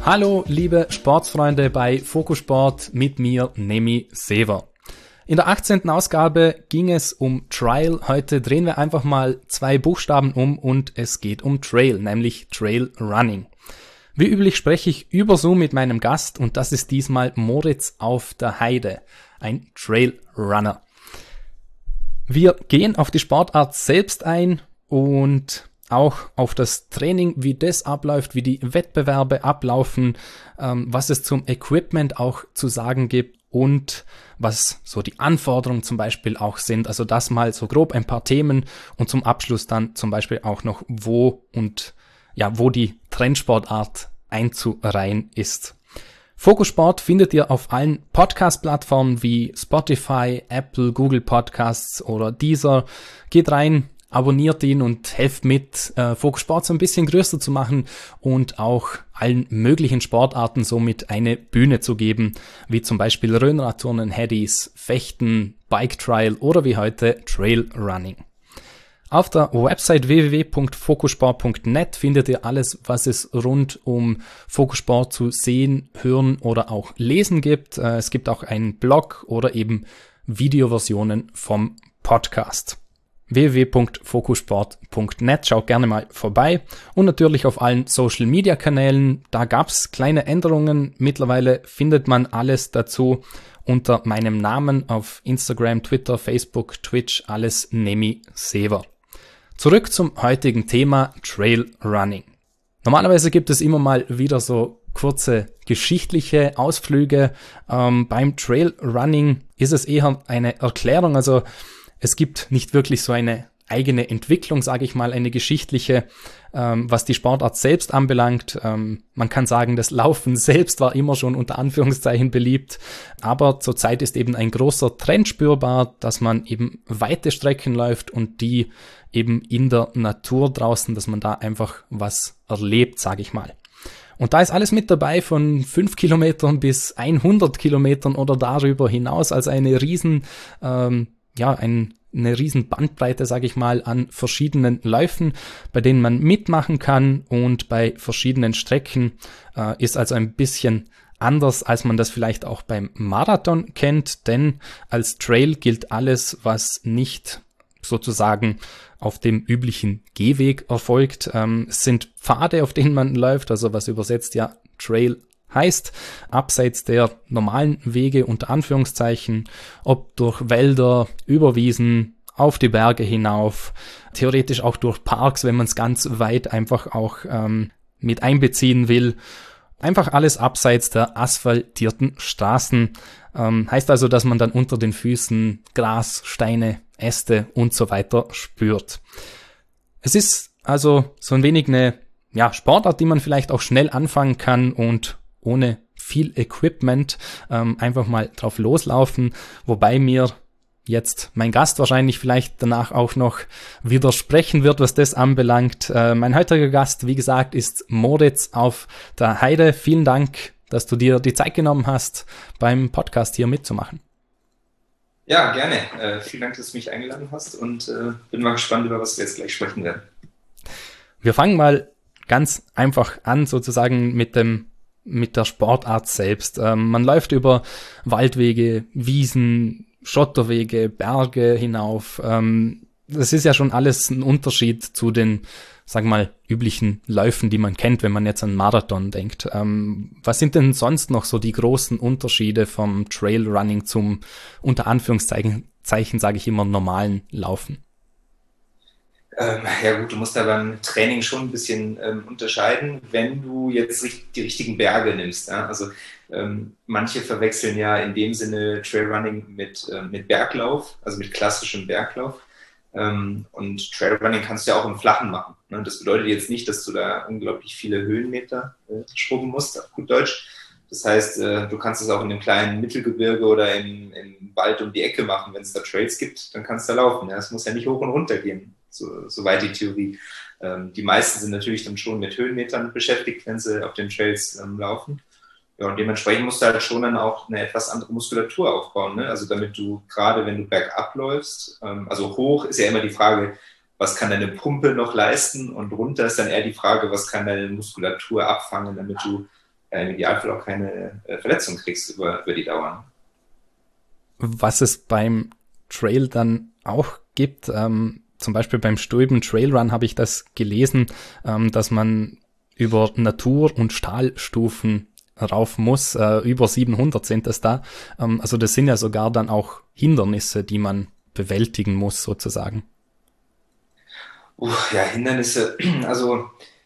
Hallo liebe Sportsfreunde bei Fokusport mit mir, Nemi Sever. In der 18. Ausgabe ging es um Trial. Heute drehen wir einfach mal 2 Buchstaben um und es geht um Trail, nämlich Trail Running. Wie üblich spreche ich über Zoom mit meinem Gast und das ist diesmal Moritz auf der Heide, ein Trail Runner. Wir gehen auf die Sportart selbst ein und auch auf das Training, wie das abläuft, wie die Wettbewerbe ablaufen, was es zum Equipment auch zu sagen gibt und was so die Anforderungen zum Beispiel auch sind. Also das mal so grob ein paar Themen und zum Abschluss dann zum Beispiel auch noch wo die Trendsportart einzureihen ist. Fokusport findet ihr auf allen Podcast-Plattformen wie Spotify, Apple, Google Podcasts oder Deezer. Geht rein, abonniert ihn und helft mit, Fokusport so ein bisschen größer zu machen und auch allen möglichen Sportarten somit eine Bühne zu geben, wie zum Beispiel Röhnradturnen, Headies, Fechten, Bike Trial oder wie heute Trail Running. Auf der Website www.fokusport.net findet ihr alles, was es rund um Fokusport zu sehen, hören oder auch lesen gibt. Es gibt auch einen Blog oder eben Videoversionen vom Podcast. www.fokusport.net, schaut gerne mal vorbei und natürlich auf allen Social-Media-Kanälen, da gab's kleine Änderungen, mittlerweile findet man alles dazu unter meinem Namen auf Instagram, Twitter, Facebook, Twitch, alles Nemi Sever. Zurück zum heutigen Thema Trail Running. Normalerweise gibt es immer mal wieder so kurze geschichtliche Ausflüge. Beim Trail Running ist es eher eine Erklärung, also es gibt nicht wirklich so eine eigene Entwicklung, sage ich mal, eine geschichtliche, was die Sportart selbst anbelangt. Man kann sagen, das Laufen selbst war immer schon unter Anführungszeichen beliebt, aber zurzeit ist eben ein großer Trend spürbar, dass man eben weite Strecken läuft und die eben in der Natur draußen, dass man da einfach was erlebt, sage ich mal. Und da ist alles mit dabei von 5 Kilometern bis 100 Kilometern oder darüber hinaus, also eine riesen eine riesen Bandbreite, sage ich mal, an verschiedenen Läufen, bei denen man mitmachen kann und bei verschiedenen Strecken ist also ein bisschen anders, als man das vielleicht auch beim Marathon kennt, denn als Trail gilt alles, was nicht sozusagen auf dem üblichen Gehweg erfolgt. Es sind Pfade, auf denen man läuft, also was übersetzt ja Trail heißt, abseits der normalen Wege unter Anführungszeichen, ob durch Wälder, über Wiesen, auf die Berge hinauf, theoretisch auch durch Parks, wenn man es ganz weit einfach auch mit einbeziehen will. Einfach alles abseits der asphaltierten Straßen. Heißt also, dass man dann unter den Füßen Gras, Steine, Äste und so weiter spürt. Es ist also so ein wenig eine Sportart, die man vielleicht auch schnell anfangen kann und ohne viel Equipment einfach mal drauf loslaufen, wobei mir jetzt mein Gast wahrscheinlich vielleicht danach auch noch widersprechen wird, was das anbelangt. Mein heutiger Gast, wie gesagt, ist Moritz auf der Heide. Vielen Dank, dass du dir die Zeit genommen hast, beim Podcast hier mitzumachen. Ja, gerne. Vielen Dank, dass du mich eingeladen hast und bin mal gespannt, über was wir jetzt gleich sprechen werden. Wir fangen mal ganz einfach an, sozusagen mit der Sportart selbst. Man läuft über Waldwege, Wiesen, Schotterwege, Berge hinauf. Das ist ja schon alles ein Unterschied zu den, sagen wir mal, üblichen Läufen, die man kennt, wenn man jetzt an Marathon denkt. Was sind denn sonst noch so die großen Unterschiede vom Trailrunning zum, unter Anführungszeichen, sage ich immer, normalen Laufen? Ja gut, du musst da beim Training schon ein bisschen unterscheiden, wenn du jetzt die richtigen Berge nimmst. Ja? Also manche verwechseln ja in dem Sinne Trailrunning mit Berglauf, also mit klassischem Berglauf. Und Trailrunning kannst du ja auch im Flachen machen. Ne? Das bedeutet jetzt nicht, dass du da unglaublich viele Höhenmeter schrubben musst, auf gut Deutsch. Das heißt, du kannst es auch in einem kleinen Mittelgebirge oder im Wald um die Ecke machen. Wenn es da Trails gibt, dann kannst du da laufen. Ja? Es muss ja nicht hoch und runter gehen, soweit die Theorie. Die meisten sind natürlich dann schon mit Höhenmetern beschäftigt, wenn sie auf den Trails laufen. Ja, und dementsprechend musst du halt schon dann auch eine etwas andere Muskulatur aufbauen. Ne? Also damit du, gerade wenn du bergab läufst, also hoch ist ja immer die Frage, was kann deine Pumpe noch leisten? Und runter ist dann eher die Frage, was kann deine Muskulatur abfangen, damit du im Idealfall auch keine Verletzung kriegst über die Dauer. Was es beim Trail dann auch gibt, zum Beispiel beim Stuyben Trailrun habe ich das gelesen, dass man über Natur- und Stahlstufen rauf muss, über 700 sind das da. Also das sind ja sogar dann auch Hindernisse, die man bewältigen muss sozusagen. Ja, Hindernisse, also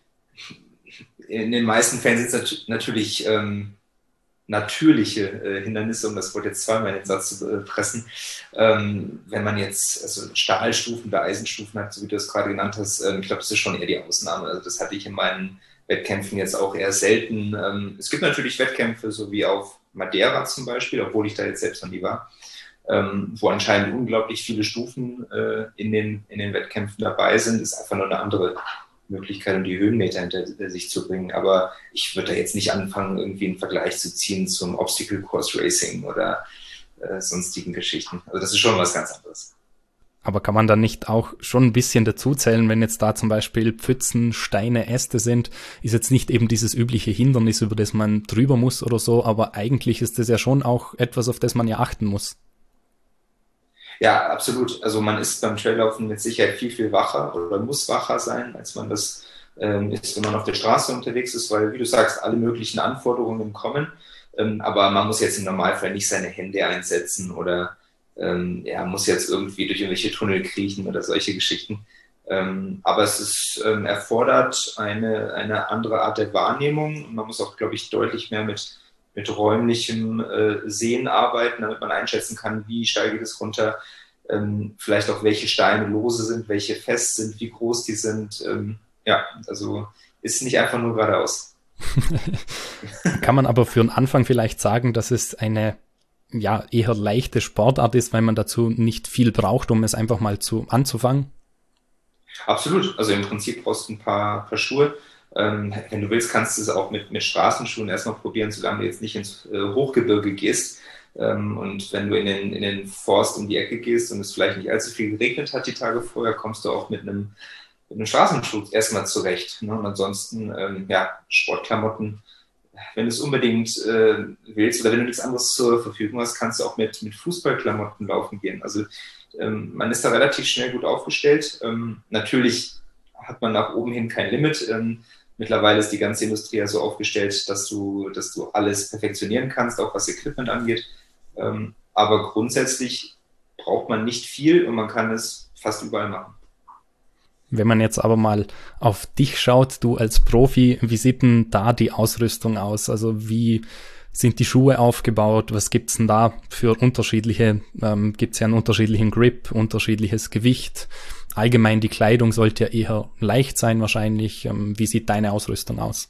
in den meisten Fällen sind es natürlich natürliche Hindernisse, um das Wort jetzt zweimal in den Satz zu pressen. Wenn man jetzt also Stahlstufen oder Eisenstufen hat, so wie du es gerade genannt hast, ich glaube, das ist schon eher die Ausnahme. Also das hatte ich in meinen Wettkämpfen jetzt auch eher selten. Es gibt natürlich Wettkämpfe, so wie auf Madeira zum Beispiel, obwohl ich da jetzt selbst noch nie war, wo anscheinend unglaublich viele Stufen in den Wettkämpfen dabei sind, ist einfach nur eine andere Möglichkeit, um die Höhenmeter hinter sich zu bringen. Aber ich würde da jetzt nicht anfangen, irgendwie einen Vergleich zu ziehen zum Obstacle Course Racing oder sonstigen Geschichten. Also das ist schon was ganz anderes. Aber kann man dann nicht auch schon ein bisschen dazu zählen, wenn jetzt da zum Beispiel Pfützen, Steine, Äste sind, ist jetzt nicht eben dieses übliche Hindernis, über das man drüber muss oder so, aber eigentlich ist das ja schon auch etwas, auf das man ja achten muss. Ja, absolut. Also man ist beim Traillaufen mit Sicherheit viel, viel wacher oder muss wacher sein, als man das ist, wenn man auf der Straße unterwegs ist, weil, wie du sagst, alle möglichen Anforderungen kommen. Aber man muss jetzt im Normalfall nicht seine Hände einsetzen oder muss jetzt irgendwie durch irgendwelche Tunnel kriechen oder solche Geschichten. Aber es erfordert eine andere Art der Wahrnehmung und man muss auch, glaube ich, deutlich mehr mit räumlichem Sehen arbeiten, damit man einschätzen kann, wie steil geht es runter, vielleicht auch welche Steine lose sind, welche fest sind, wie groß die sind. Also ist nicht einfach nur geradeaus. Kann man aber für den Anfang vielleicht sagen, dass es eine eher leichte Sportart ist, weil man dazu nicht viel braucht, um es einfach mal anzufangen? Absolut. Also im Prinzip brauchst du ein paar Schuhe. Wenn du willst, kannst du es auch mit Straßenschuhen erstmal probieren, solange du jetzt nicht ins Hochgebirge gehst. Und wenn du in den Forst um die Ecke gehst und es vielleicht nicht allzu viel geregnet hat die Tage vorher, kommst du auch mit einem Straßenschuh erstmal zurecht. Ne? Und ansonsten, Sportklamotten, wenn du es unbedingt willst oder wenn du nichts anderes zur Verfügung hast, kannst du auch mit Fußballklamotten laufen gehen. Also man ist da relativ schnell gut aufgestellt. Natürlich hat man nach oben hin kein Limit. Mittlerweile ist die ganze Industrie ja so aufgestellt, dass du alles perfektionieren kannst, auch was Equipment angeht. Aber grundsätzlich braucht man nicht viel und man kann es fast überall machen. Wenn man jetzt aber mal auf dich schaut, du als Profi, wie sieht denn da die Ausrüstung aus? Also wie sind die Schuhe aufgebaut? Was gibt's denn da für unterschiedliche, gibt's ja einen unterschiedlichen Grip, unterschiedliches Gewicht? Allgemein die Kleidung sollte ja eher leicht sein wahrscheinlich. Wie sieht deine Ausrüstung aus?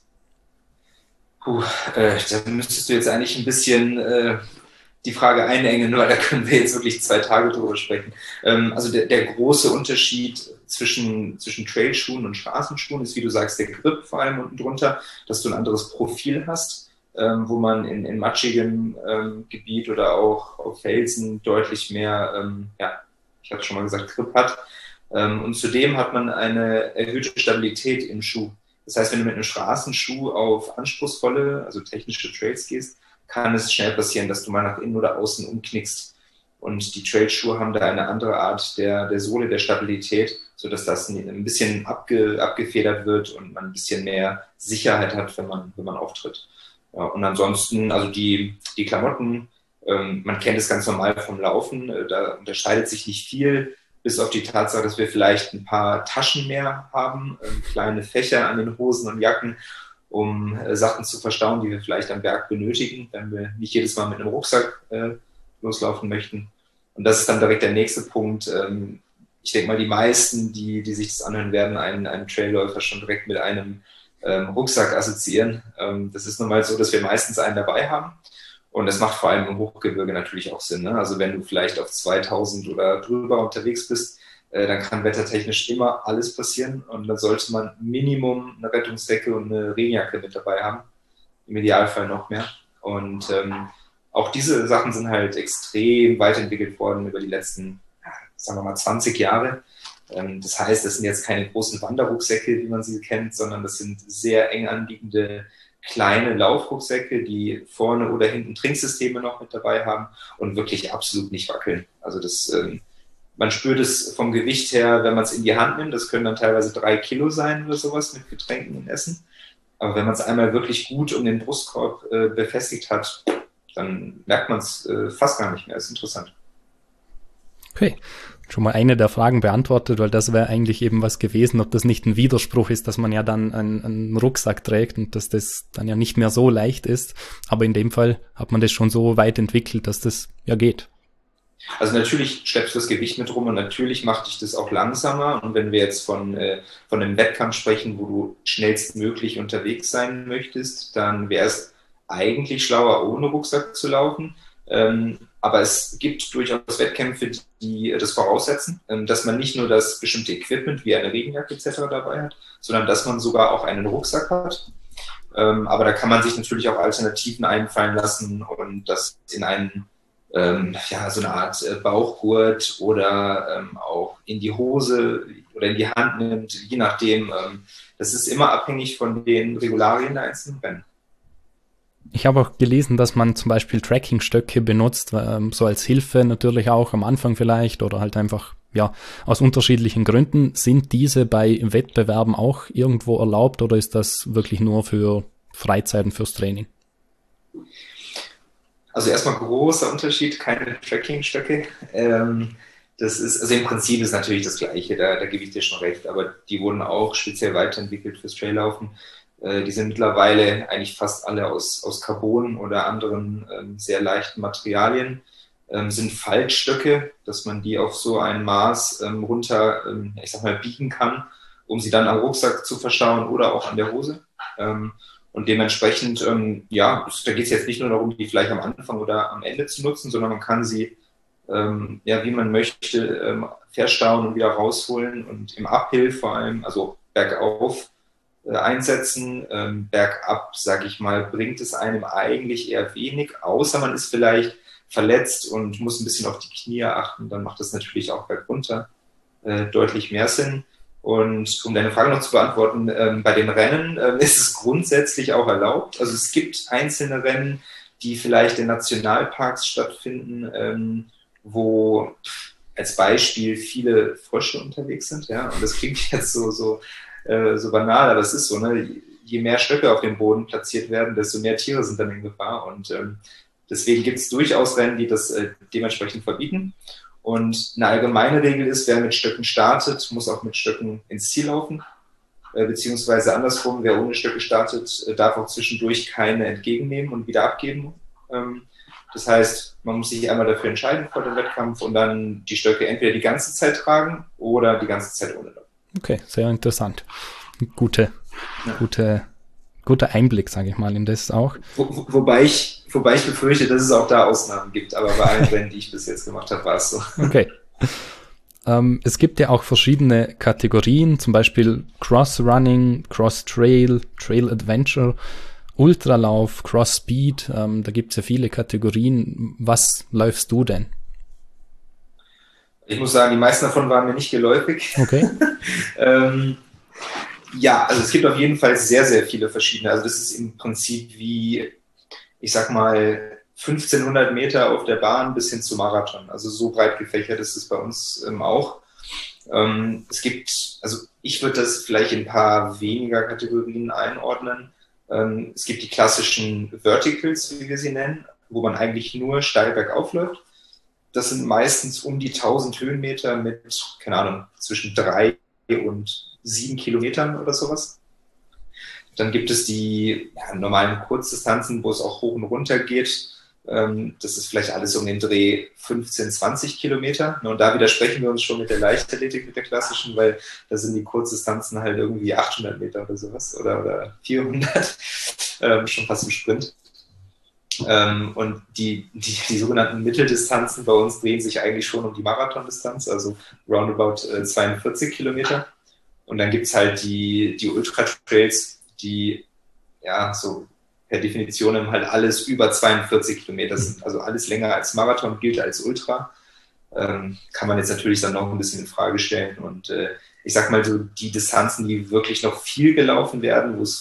Da müsstest du jetzt eigentlich ein bisschen die Frage einengen, weil da können wir jetzt wirklich 2 Tage drüber sprechen. Also der große Unterschied zwischen Trailschuhen und Straßenschuhen ist, wie du sagst, der Grip vor allem unten drunter, dass du ein anderes Profil hast, wo man in matschigem Gebiet oder auch auf Felsen deutlich mehr, ich hatte schon mal gesagt, Grip hat. Und zudem hat man eine erhöhte Stabilität im Schuh. Das heißt, wenn du mit einem Straßenschuh auf anspruchsvolle, also technische Trails gehst, kann es schnell passieren, dass du mal nach innen oder außen umknickst. Und die Trailschuhe haben da eine andere Art der Sohle, der Stabilität, sodass das ein bisschen abgefedert wird und man ein bisschen mehr Sicherheit hat, wenn man auftritt. Ja, und ansonsten, also die Klamotten, man kennt es ganz normal vom Laufen, da unterscheidet sich nicht viel, bis auf die Tatsache, dass wir vielleicht ein paar Taschen mehr haben, kleine Fächer an den Hosen und Jacken, um Sachen zu verstauen, die wir vielleicht am Berg benötigen, wenn wir nicht jedes Mal mit einem Rucksack loslaufen möchten. Und das ist dann direkt der nächste Punkt. Ich denke mal, die meisten, die sich das anhören werden, einen Trailläufer schon direkt mit einem Rucksack assoziieren. Das ist nun mal so, dass wir meistens einen dabei haben. Und das macht vor allem im Hochgebirge natürlich auch Sinn. Ne? Also wenn du vielleicht auf 2000 oder drüber unterwegs bist, dann kann wettertechnisch immer alles passieren. Und dann sollte man Minimum eine Rettungsdecke und eine Regenjacke mit dabei haben. Im Idealfall noch mehr. Und auch diese Sachen sind halt extrem weiterentwickelt worden über die letzten, sagen wir mal, 20 Jahre. Das heißt, das sind jetzt keine großen Wanderrucksäcke, wie man sie kennt, sondern das sind sehr eng anliegende kleine Laufrucksäcke, die vorne oder hinten Trinksysteme noch mit dabei haben und wirklich absolut nicht wackeln. Also man spürt es vom Gewicht her, wenn man es in die Hand nimmt. Das können dann teilweise 3 Kilo sein oder sowas mit Getränken und Essen. Aber wenn man es einmal wirklich gut um den Brustkorb befestigt hat, dann merkt man es fast gar nicht mehr. Das ist interessant. Okay, schon mal eine der Fragen beantwortet, weil das wäre eigentlich eben was gewesen, ob das nicht ein Widerspruch ist, dass man ja dann einen Rucksack trägt und dass das dann ja nicht mehr so leicht ist. Aber in dem Fall hat man das schon so weit entwickelt, dass das ja geht. Also natürlich schleppst du das Gewicht mit rum und natürlich macht dich das auch langsamer. Und wenn wir jetzt von einem Wettkampf sprechen, wo du schnellstmöglich unterwegs sein möchtest, dann wäre es eigentlich schlauer, ohne Rucksack zu laufen. Aber es gibt durchaus Wettkämpfe, die das voraussetzen, dass man nicht nur das bestimmte Equipment wie eine Regenjacke etc. dabei hat, sondern dass man sogar auch einen Rucksack hat. Aber da kann man sich natürlich auch Alternativen einfallen lassen und das in einen so eine Art Bauchgurt oder auch in die Hose oder in die Hand nimmt, je nachdem. Das ist immer abhängig von den Regularien der einzelnen Rennen. Ich habe auch gelesen, dass man zum Beispiel Trekkingstöcke benutzt, so als Hilfe natürlich auch am Anfang vielleicht oder halt einfach, ja, aus unterschiedlichen Gründen. Sind diese bei Wettbewerben auch irgendwo erlaubt oder ist das wirklich nur für Freizeiten fürs Training? Also erstmal großer Unterschied, keine Trekkingstöcke. Das ist, also im Prinzip ist natürlich das Gleiche, da gebe ich dir schon recht, aber die wurden auch speziell weiterentwickelt fürs Traillaufen. Die sind mittlerweile eigentlich fast alle aus Carbon oder anderen sehr leichten Materialien, sind Faltstöcke, dass man die auf so ein Maß runter, ich sag mal, biegen kann, um sie dann am Rucksack zu verstauen oder auch an der Hose. Und dementsprechend, da geht es jetzt nicht nur darum, die vielleicht am Anfang oder am Ende zu nutzen, sondern man kann sie, wie man möchte, verstauen und wieder rausholen und im Uphill vor allem, also bergauf, einsetzen. Bergab, sage ich mal, bringt es einem eigentlich eher wenig, außer man ist vielleicht verletzt und muss ein bisschen auf die Knie achten, dann macht das natürlich auch bergunter deutlich mehr Sinn. Und um deine Frage noch zu beantworten, bei den Rennen ist es grundsätzlich auch erlaubt. Also es gibt einzelne Rennen, die vielleicht in Nationalparks stattfinden, wo als Beispiel viele Frösche unterwegs sind. Ja? Und das klingt jetzt so banal, aber es ist so, ne? Je mehr Stöcke auf dem Boden platziert werden, desto mehr Tiere sind dann in Gefahr. Und deswegen gibt es durchaus Rennen, die das dementsprechend verbieten. Und eine allgemeine Regel ist, wer mit Stöcken startet, muss auch mit Stöcken ins Ziel laufen. Beziehungsweise andersrum, wer ohne Stöcke startet, darf auch zwischendurch keine entgegennehmen und wieder abgeben. Das heißt, man muss sich einmal dafür entscheiden vor dem Wettkampf und dann die Stöcke entweder die ganze Zeit tragen oder die ganze Zeit ohne laufen. Okay, sehr interessant. Guter Einblick, sage ich mal, in das auch. Wobei ich befürchte, dass es auch da Ausnahmen gibt, aber bei allen Rennen, die ich bis jetzt gemacht habe, war es so. Okay. Es gibt ja auch verschiedene Kategorien, zum Beispiel Cross-Running, Cross-Trail, Trail-Adventure, Ultralauf, Cross-Speed, da gibt es ja viele Kategorien. Was läufst du denn? Ich muss sagen, die meisten davon waren mir nicht geläufig. Okay. Also es gibt auf jeden Fall sehr, sehr viele verschiedene. Also das ist im Prinzip wie, ich sag mal, 1500 Meter auf der Bahn bis hin zum Marathon. Also so breit gefächert ist es bei uns auch. Es gibt, also ich würde das vielleicht in ein paar weniger Kategorien einordnen. Es gibt die klassischen Verticals, wie wir sie nennen, wo man eigentlich nur steil bergauf läuft. Das sind meistens um die 1000 Höhenmeter mit, keine Ahnung, zwischen 3 und 7 Kilometern oder sowas. Dann gibt es die normalen Kurzdistanzen, wo es auch hoch und runter geht. Das ist vielleicht alles um den Dreh 15, 20 Kilometer. Und da widersprechen wir uns schon mit der Leichtathletik, mit der klassischen, weil da sind die Kurzdistanzen halt irgendwie 800 Meter oder sowas oder 400, schon fast im Sprint. Und die sogenannten Mitteldistanzen bei uns drehen sich eigentlich schon um die Marathondistanz, also roundabout 42 Kilometer. Und dann gibt es halt die Ultra-Trails, die so per Definition halt alles über 42 Kilometer sind. Also alles länger als Marathon gilt als Ultra. Kann man jetzt natürlich dann noch ein bisschen in Frage stellen. Und ich sag mal so, die Distanzen, die wirklich noch viel gelaufen werden, wo es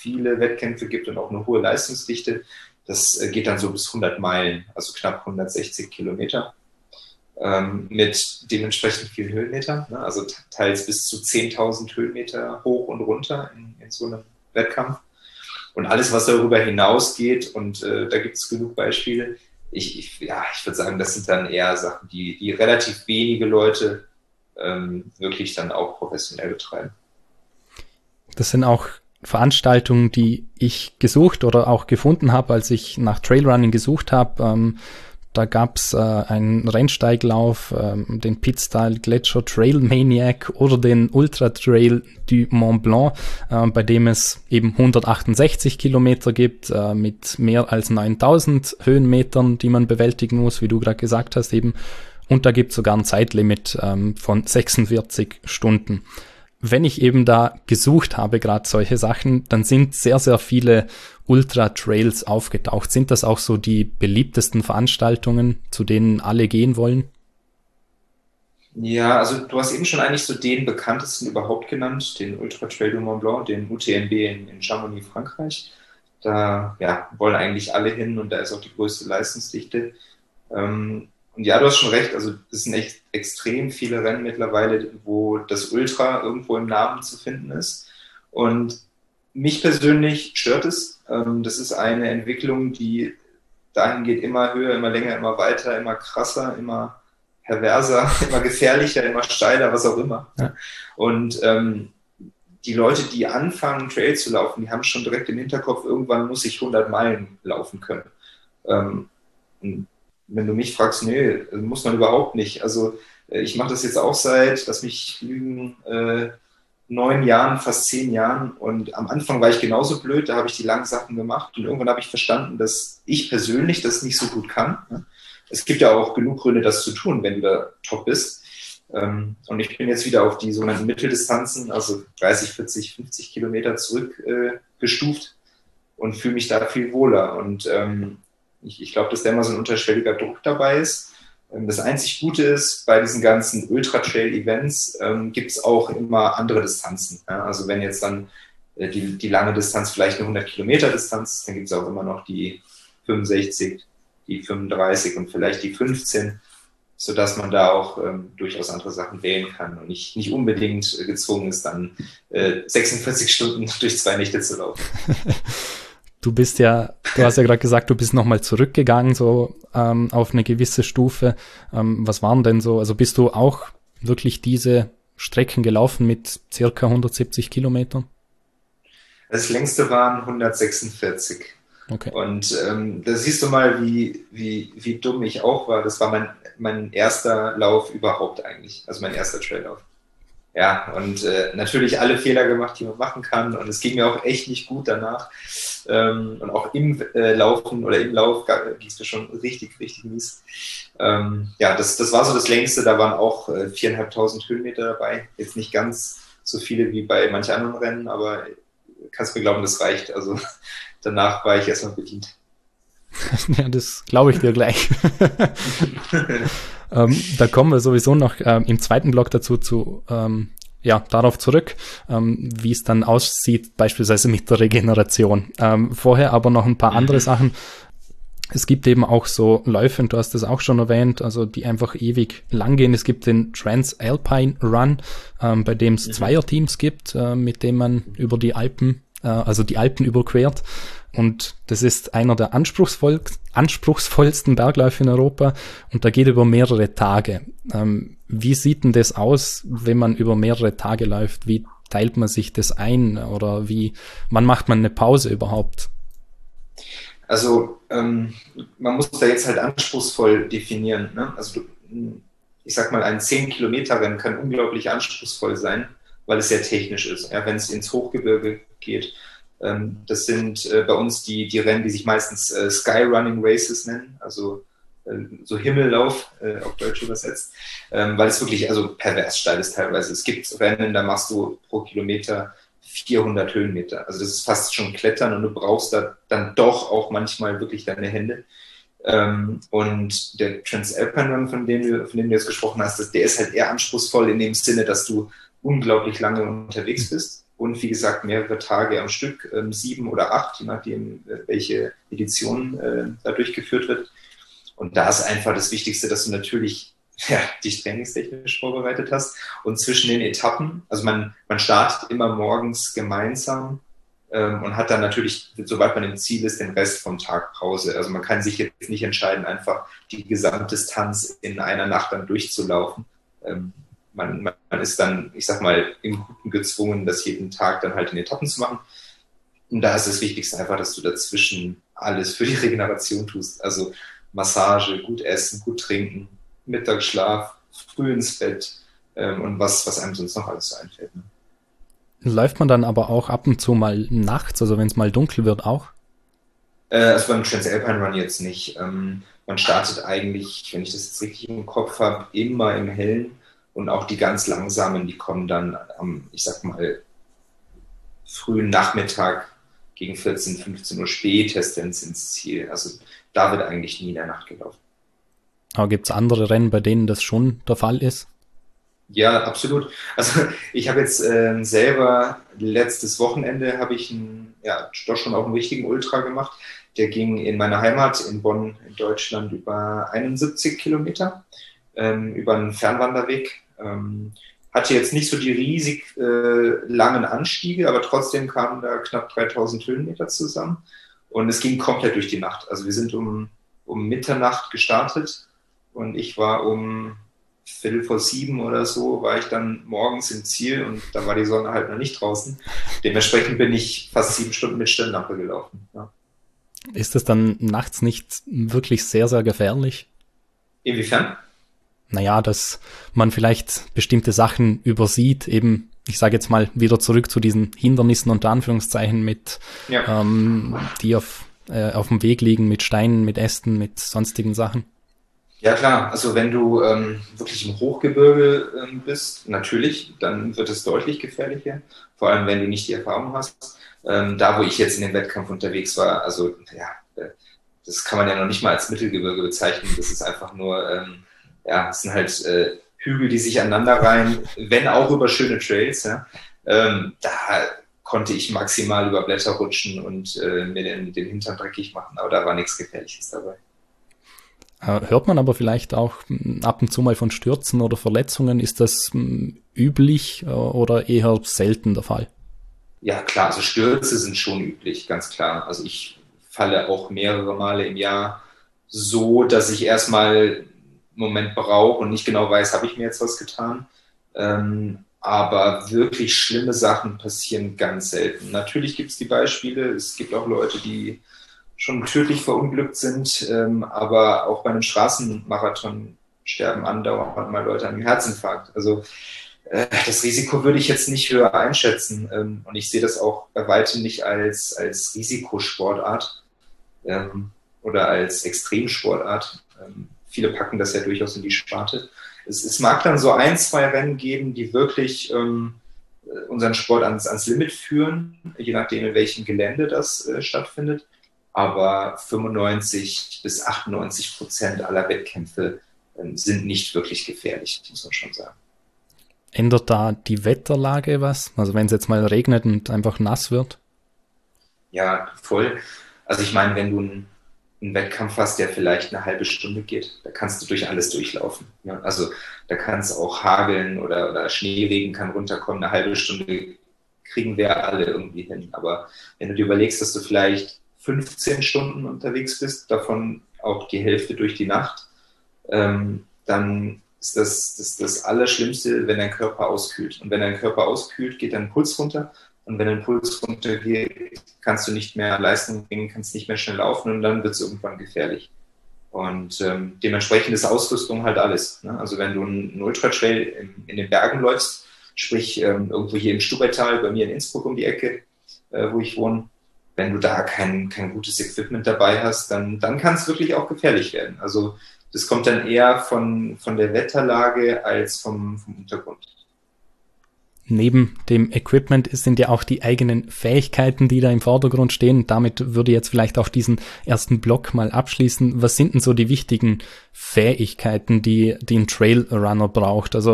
viele Wettkämpfe gibt und auch eine hohe Leistungsdichte. Das geht dann so bis 100 Meilen, also knapp 160 Kilometer. Mit dementsprechend vielen Höhenmetern, ne? Also teils bis zu 10.000 Höhenmeter hoch und runter in so einem Wettkampf. Und alles, was darüber hinausgeht, und da gibt es genug Beispiele, ich würde sagen, das sind dann eher Sachen, die relativ wenige Leute wirklich dann auch professionell betreiben. Das sind auch Veranstaltungen, die ich gesucht oder auch gefunden habe, als ich nach Trailrunning gesucht habe. Da gab's einen Rennsteiglauf, den Pitstyle Gletscher Trail Maniac oder den Ultra Trail du Mont Blanc, bei dem es eben 168 Kilometer gibt, mit mehr als 9.000 Höhenmetern, die man bewältigen muss, wie du gerade gesagt hast eben. Und da gibt's sogar ein Zeitlimit von 46 Stunden. Wenn ich eben da gesucht habe, gerade solche Sachen, dann sind sehr, sehr viele Ultra-Trails aufgetaucht. Sind das auch so die beliebtesten Veranstaltungen, zu denen alle gehen wollen? Ja, also du hast eben schon eigentlich so den bekanntesten überhaupt genannt, den Ultra Trail du Mont Blanc, den UTMB in Chamonix, Frankreich. Da wollen eigentlich alle hin und da ist auch die größte Leistungsdichte. Und ja, du hast schon recht, also es sind echt extrem viele Rennen mittlerweile, wo das Ultra irgendwo im Namen zu finden ist. Und mich persönlich stört es. Das ist eine Entwicklung, die dahin geht, immer höher, immer länger, immer weiter, immer krasser, immer perverser, immer gefährlicher, immer steiler, was auch immer. Ja. Und die Leute, die anfangen, Trail zu laufen, die haben schon direkt im Hinterkopf, irgendwann muss ich 100 Meilen laufen können. Und wenn du mich fragst, nee, muss man überhaupt nicht. Also ich mache das jetzt auch seit, lass mich lügen, 9 Jahren, fast 10 Jahren. Und am Anfang war ich genauso blöd, da habe ich die langen Sachen gemacht. Und irgendwann habe ich verstanden, dass ich persönlich das nicht so gut kann. Es gibt ja auch genug Gründe, das zu tun, wenn du da top bist. Und ich bin jetzt wieder auf die sogenannten Mitteldistanzen, also 30, 40, 50 Kilometer zurückgestuft und fühle mich da viel wohler. Und ich glaube, dass da immer so ein unterschwelliger Druck dabei ist. Das einzig Gute ist, bei diesen ganzen Ultra-Trail-Events gibt es auch immer andere Distanzen. Ja? Also wenn jetzt dann die lange Distanz vielleicht eine 100-Kilometer-Distanz ist, dann gibt es auch immer noch die 65, die 35 und vielleicht die 15, sodass man da auch durchaus andere Sachen wählen kann und nicht unbedingt gezwungen ist, dann 46 Stunden durch 2 Nächte zu laufen. Du hast ja gerade gesagt, du bist nochmal zurückgegangen, so auf eine gewisse Stufe. Was waren denn so, also bist du auch wirklich diese Strecken gelaufen mit circa 170 Kilometern? Das längste waren 146. Okay. Und da siehst du mal, wie dumm ich auch war. Das war mein erster Lauf überhaupt eigentlich, also mein erster Traillauf. Ja, und natürlich alle Fehler gemacht, die man machen kann. Und es ging mir auch echt nicht gut danach. Und auch im Laufen oder im Lauf ging es mir schon richtig, richtig mies. Das war so das längste. Da waren auch 4.500 Höhenmeter dabei. Jetzt nicht ganz so viele wie bei manchen anderen Rennen, aber kannst mir glauben, das reicht. Also danach war ich erstmal bedient. Ja, das glaube ich dir gleich. Da kommen wir sowieso noch im zweiten Block dazu darauf zurück, wie es dann aussieht, beispielsweise mit der Regeneration. Vorher aber noch ein paar andere Sachen. Es gibt eben auch so Läufe, und du hast das auch schon erwähnt, also die einfach ewig lang gehen. Es gibt den Transalpine Run, bei dem es Zweierteams gibt, mit dem man über die Alpen überquert. Und das ist einer der anspruchsvollsten Bergläufe in Europa, und da geht über mehrere Tage. Wie sieht denn das aus, wenn man über mehrere Tage läuft? Wie teilt man sich das ein, oder wann macht man eine Pause überhaupt? Also man muss da jetzt halt anspruchsvoll definieren, ne? Also ich sag mal, ein 10-Kilometer-Rennen kann unglaublich anspruchsvoll sein, weil es sehr technisch ist. Ja, wenn es ins Hochgebirge geht. Das sind bei uns die Rennen, die sich meistens Skyrunning Races nennen, also so Himmellauf auf Deutsch übersetzt, weil es wirklich pervers steil ist teilweise. Es gibt Rennen, da machst du pro Kilometer 400 Höhenmeter. Also das ist fast schon Klettern, und du brauchst da dann doch auch manchmal wirklich deine Hände. Und der Transalpine Run, von dem du jetzt gesprochen hast, der ist halt eher anspruchsvoll in dem Sinne, dass du unglaublich lange unterwegs bist und wie gesagt mehrere Tage am Stück, 7 oder 8, je nachdem, welche Edition da durchgeführt wird. Und da ist einfach das Wichtigste, dass du natürlich dich trainingstechnisch vorbereitet hast und zwischen den Etappen, also man startet immer morgens gemeinsam und hat dann natürlich, sobald man im Ziel ist, den Rest vom Tag Pause. Also man kann sich jetzt nicht entscheiden, einfach die Gesamtdistanz in einer Nacht dann durchzulaufen. Man ist dann, ich sag mal, im Guten gezwungen, das jeden Tag dann halt in Etappen zu machen. Und da ist das Wichtigste einfach, dass du dazwischen alles für die Regeneration tust. Also Massage, gut essen, gut trinken, Mittagsschlaf, früh ins Bett und was einem sonst noch alles so einfällt. Ne? Läuft man dann aber auch ab und zu mal nachts, also wenn es mal dunkel wird auch? Also beim Transalpine Run jetzt nicht. Man startet eigentlich, wenn ich das jetzt richtig im Kopf habe, immer im Hellen und auch die ganz langsamen, die kommen dann am, ich sag mal, frühen Nachmittag gegen 14, 15 Uhr spätestens ins Ziel. Also da wird eigentlich nie in der Nacht gelaufen. Aber gibt es andere Rennen, bei denen das schon der Fall ist? Ja, absolut. Also ich habe jetzt selber letztes Wochenende habe ich doch schon auch einen richtigen Ultra gemacht. Der ging in meiner Heimat in Bonn in Deutschland über 71 Kilometer, über einen Fernwanderweg. Hatte jetzt nicht so die riesig langen Anstiege, aber trotzdem kamen da knapp 3000 Höhenmeter zusammen. Und es ging komplett durch die Nacht. Also wir sind um Mitternacht gestartet und ich war um 6:45 oder so, war ich dann morgens im Ziel und da war die Sonne halt noch nicht draußen. Dementsprechend bin ich fast 7 Stunden mit Stirnlampe gelaufen. Ja. Ist das dann nachts nicht wirklich sehr, sehr gefährlich? Inwiefern? Naja, dass man vielleicht bestimmte Sachen übersieht, eben, ich sage jetzt mal wieder zurück zu diesen Hindernissen unter Anführungszeichen mit, die auf dem Weg liegen, mit Steinen, mit Ästen, mit sonstigen Sachen. Ja klar, also wenn du wirklich im Hochgebirge bist, natürlich, dann wird es deutlich gefährlicher, vor allem wenn du nicht die Erfahrung hast. Da, wo ich jetzt in dem Wettkampf unterwegs war, also das kann man ja noch nicht mal als Mittelgebirge bezeichnen, das ist einfach nur, es sind halt Hügel, die sich aneinander reihen, wenn auch über schöne Trails. Ja. Da konnte ich maximal über Blätter rutschen und mir den Hintern dreckig machen, aber da war nichts Gefährliches dabei. Hört man aber vielleicht auch ab und zu mal von Stürzen oder Verletzungen. Ist das üblich oder eher selten der Fall? Ja, klar, also Stürze sind schon üblich, ganz klar. Also ich falle auch mehrere Male im Jahr so, dass ich erstmal einen Moment brauche und nicht genau weiß, habe ich mir jetzt was getan. Aber wirklich schlimme Sachen passieren ganz selten. Natürlich gibt es die Beispiele, es gibt auch Leute, die schon tödlich verunglückt sind, aber auch bei einem Straßenmarathon sterben andauernd mal Leute an einem Herzinfarkt. Also das Risiko würde ich jetzt nicht höher einschätzen und ich sehe das auch bei weitem nicht als Risikosportart oder als Extremsportart. Viele packen das ja durchaus in die Sparte. Es mag dann so 1, 2 Rennen geben, die wirklich unseren Sport ans Limit führen, je nachdem, in welchem Gelände das stattfindet. Aber 95-98% aller Wettkämpfe sind nicht wirklich gefährlich, muss man schon sagen. Ändert da die Wetterlage was? Also wenn es jetzt mal regnet und einfach nass wird? Ja, voll. Also ich meine, wenn du einen Wettkampf hast, der vielleicht eine halbe Stunde geht, da kannst du durch alles durchlaufen. Ja? Also da kann es auch hageln oder Schneeregen kann runterkommen. Eine halbe Stunde kriegen wir alle irgendwie hin. Aber wenn du dir überlegst, dass du vielleicht 15 Stunden unterwegs bist, davon auch die Hälfte durch die Nacht, dann ist das Allerschlimmste, wenn dein Körper auskühlt. Und wenn dein Körper auskühlt, geht dein Puls runter. Und wenn dein Puls runtergeht, kannst du nicht mehr Leistung bringen, kannst nicht mehr schnell laufen und dann wird es irgendwann gefährlich. Und dementsprechend ist Ausrüstung halt alles. Ne? Also wenn du einen Ultratrail in den Bergen läufst, sprich irgendwo hier im Stubaital, bei mir in Innsbruck um die Ecke, wo ich wohne, wenn du da kein gutes Equipment dabei hast, dann kann es wirklich auch gefährlich werden. Also das kommt dann eher von der Wetterlage als vom Untergrund. Neben dem Equipment sind ja auch die eigenen Fähigkeiten, die da im Vordergrund stehen. Damit würde ich jetzt vielleicht auch diesen ersten Block mal abschließen. Was sind denn so die wichtigen Fähigkeiten, die ein Trailrunner braucht? Also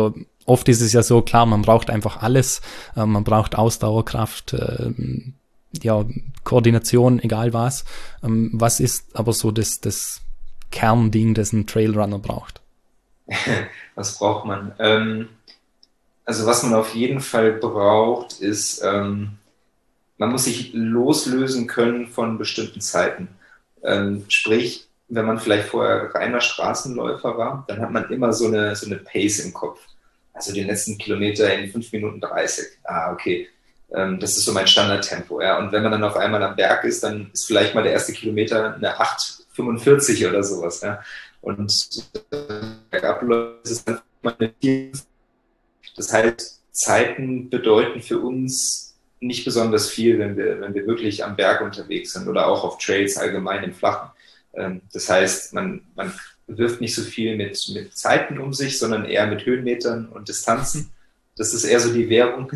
oft ist es ja so, klar, man braucht einfach alles. Man braucht Ausdauer, Kraft, ja, Koordination, egal was. Was ist aber so das Kernding, das ein Trailrunner braucht? Was braucht man? Also was man auf jeden Fall braucht, ist, man muss sich loslösen können von bestimmten Zeiten. Sprich, wenn man vielleicht vorher reiner Straßenläufer war, dann hat man immer so eine Pace im Kopf. Also den letzten Kilometer in 5 Minuten 30. Ah, okay. Das ist so mein Standardtempo. Ja. Und wenn man dann auf einmal am Berg ist, dann ist vielleicht mal der erste Kilometer eine 8,45 oder sowas. Ja. Und bergab ist es dann mal eine 4. Das heißt, Zeiten bedeuten für uns nicht besonders viel, wenn wir wirklich am Berg unterwegs sind oder auch auf Trails allgemein im Flachen. Das heißt, man wirft nicht so viel mit Zeiten um sich, sondern eher mit Höhenmetern und Distanzen. Das ist eher so die Währung.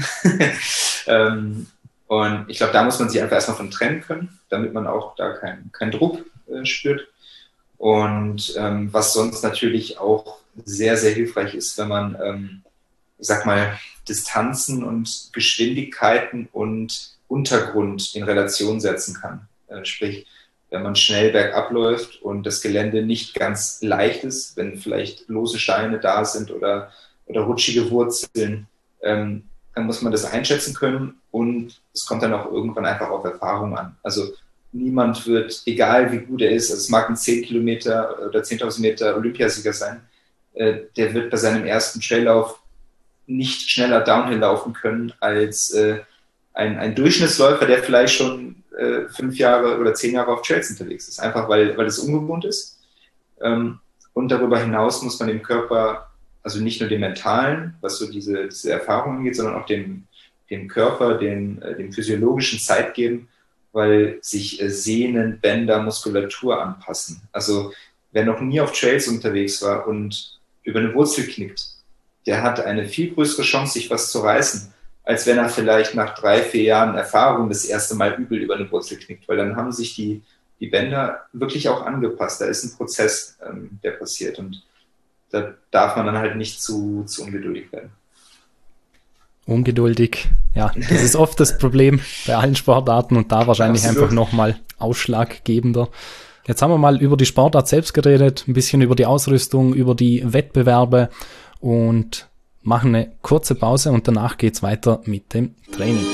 Und ich glaube, da muss man sich einfach erstmal von trennen können, damit man auch da keinen Druck spürt. Und was sonst natürlich auch sehr, sehr hilfreich ist, wenn man, ich sag mal, Distanzen und Geschwindigkeiten und Untergrund in Relation setzen kann. Sprich, wenn man schnell bergab läuft und das Gelände nicht ganz leicht ist, wenn vielleicht lose Steine da sind oder rutschige Wurzeln, dann muss man das einschätzen können und es kommt dann auch irgendwann einfach auf Erfahrung an. Also niemand wird, egal wie gut er ist, also es mag ein 10 Kilometer oder 10.000 Meter Olympiasieger sein, der wird bei seinem ersten Traillauf nicht schneller Downhill laufen können als ein Durchschnittsläufer, der vielleicht schon 5 Jahre oder 10 Jahre auf Trails unterwegs ist. Einfach weil es ungewohnt ist. Und darüber hinaus muss man dem Körper, also nicht nur dem Mentalen, was so diese Erfahrung angeht, sondern auch dem Körper, dem physiologischen Zeit geben, weil sich Sehnen, Bänder, Muskulatur anpassen. Also wer noch nie auf Trails unterwegs war und über eine Wurzel knickt, der hat eine viel größere Chance, sich was zu reißen, als wenn er vielleicht nach 3, 4 Jahren Erfahrung das erste Mal übel über eine Wurzel knickt, weil dann haben sich die Bänder wirklich auch angepasst. Da ist ein Prozess, der passiert und da darf man dann halt nicht zu ungeduldig werden. Ungeduldig, ja, das ist oft das Problem bei allen Sportarten und da wahrscheinlich Absolut. einfach nochmal ausschlaggebender. Jetzt haben wir mal über die Sportart selbst geredet, ein bisschen über die Ausrüstung, über die Wettbewerbe und machen eine kurze Pause und danach geht's weiter mit dem Training.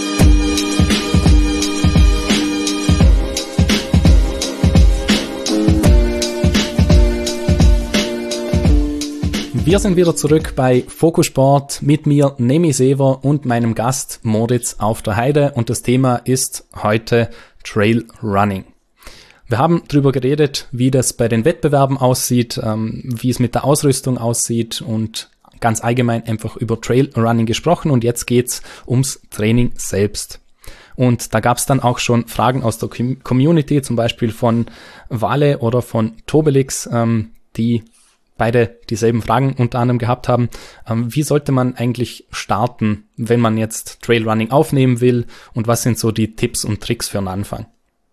Wir sind wieder zurück bei Fokus Sport mit mir, Nemi Sever und meinem Gast Moritz auf der Heide und das Thema ist heute Trail Running. Wir haben darüber geredet, wie das bei den Wettbewerben aussieht, wie es mit der Ausrüstung aussieht und ganz allgemein einfach über Trail Running gesprochen und jetzt geht's ums Training selbst. Und da gab's dann auch schon Fragen aus der Community, zum Beispiel von Wale oder von Tobelix, die beide dieselben Fragen unter anderem gehabt haben. Wie sollte man eigentlich starten, wenn man jetzt Trailrunning aufnehmen will und was sind so die Tipps und Tricks für einen Anfang?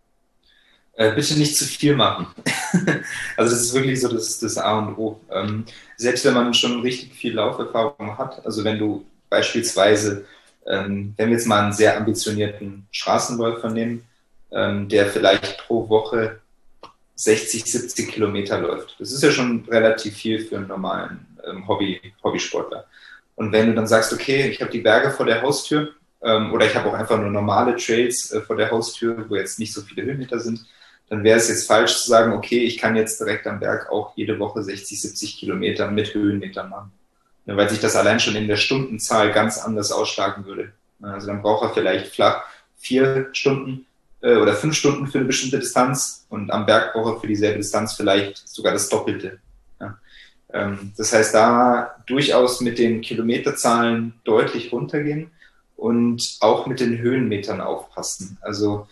Bitte nicht zu viel machen. Also das ist wirklich so das A und O. Selbst wenn man schon richtig viel Lauferfahrung hat, also wenn du beispielsweise, wenn wir jetzt mal einen sehr ambitionierten Straßenläufer nehmen, der vielleicht pro Woche 60, 70 Kilometer läuft. Das ist ja schon relativ viel für einen normalen Hobbysportler. Und wenn du dann sagst, okay, ich habe die Berge vor der Haustür oder ich habe auch einfach nur normale Trails vor der Haustür, wo jetzt nicht so viele Höhenmeter sind, dann wäre es jetzt falsch zu sagen, okay, ich kann jetzt direkt am Berg auch jede Woche 60, 70 Kilometer mit Höhenmetern machen. Ja, weil sich das allein schon in der Stundenzahl ganz anders ausschlagen würde. Also dann braucht er vielleicht flach 4 Stunden oder 5 Stunden für eine bestimmte Distanz und am Berg braucht er für dieselbe Distanz vielleicht sogar das Doppelte. Ja. Das heißt, da durchaus mit den Kilometerzahlen deutlich runtergehen und auch mit den Höhenmetern aufpassen. Also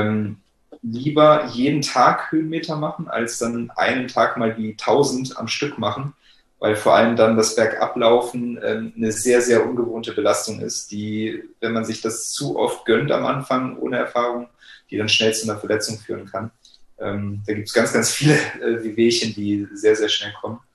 lieber jeden Tag Höhenmeter machen, als dann einen Tag mal die 1000 am Stück machen, weil vor allem dann das Bergablaufen eine sehr, sehr ungewohnte Belastung ist, die, wenn man sich das zu oft gönnt am Anfang ohne Erfahrung, die dann schnell zu einer Verletzung führen kann. Da gibt es ganz, ganz viele Wehwehchen, die sehr, sehr schnell kommen.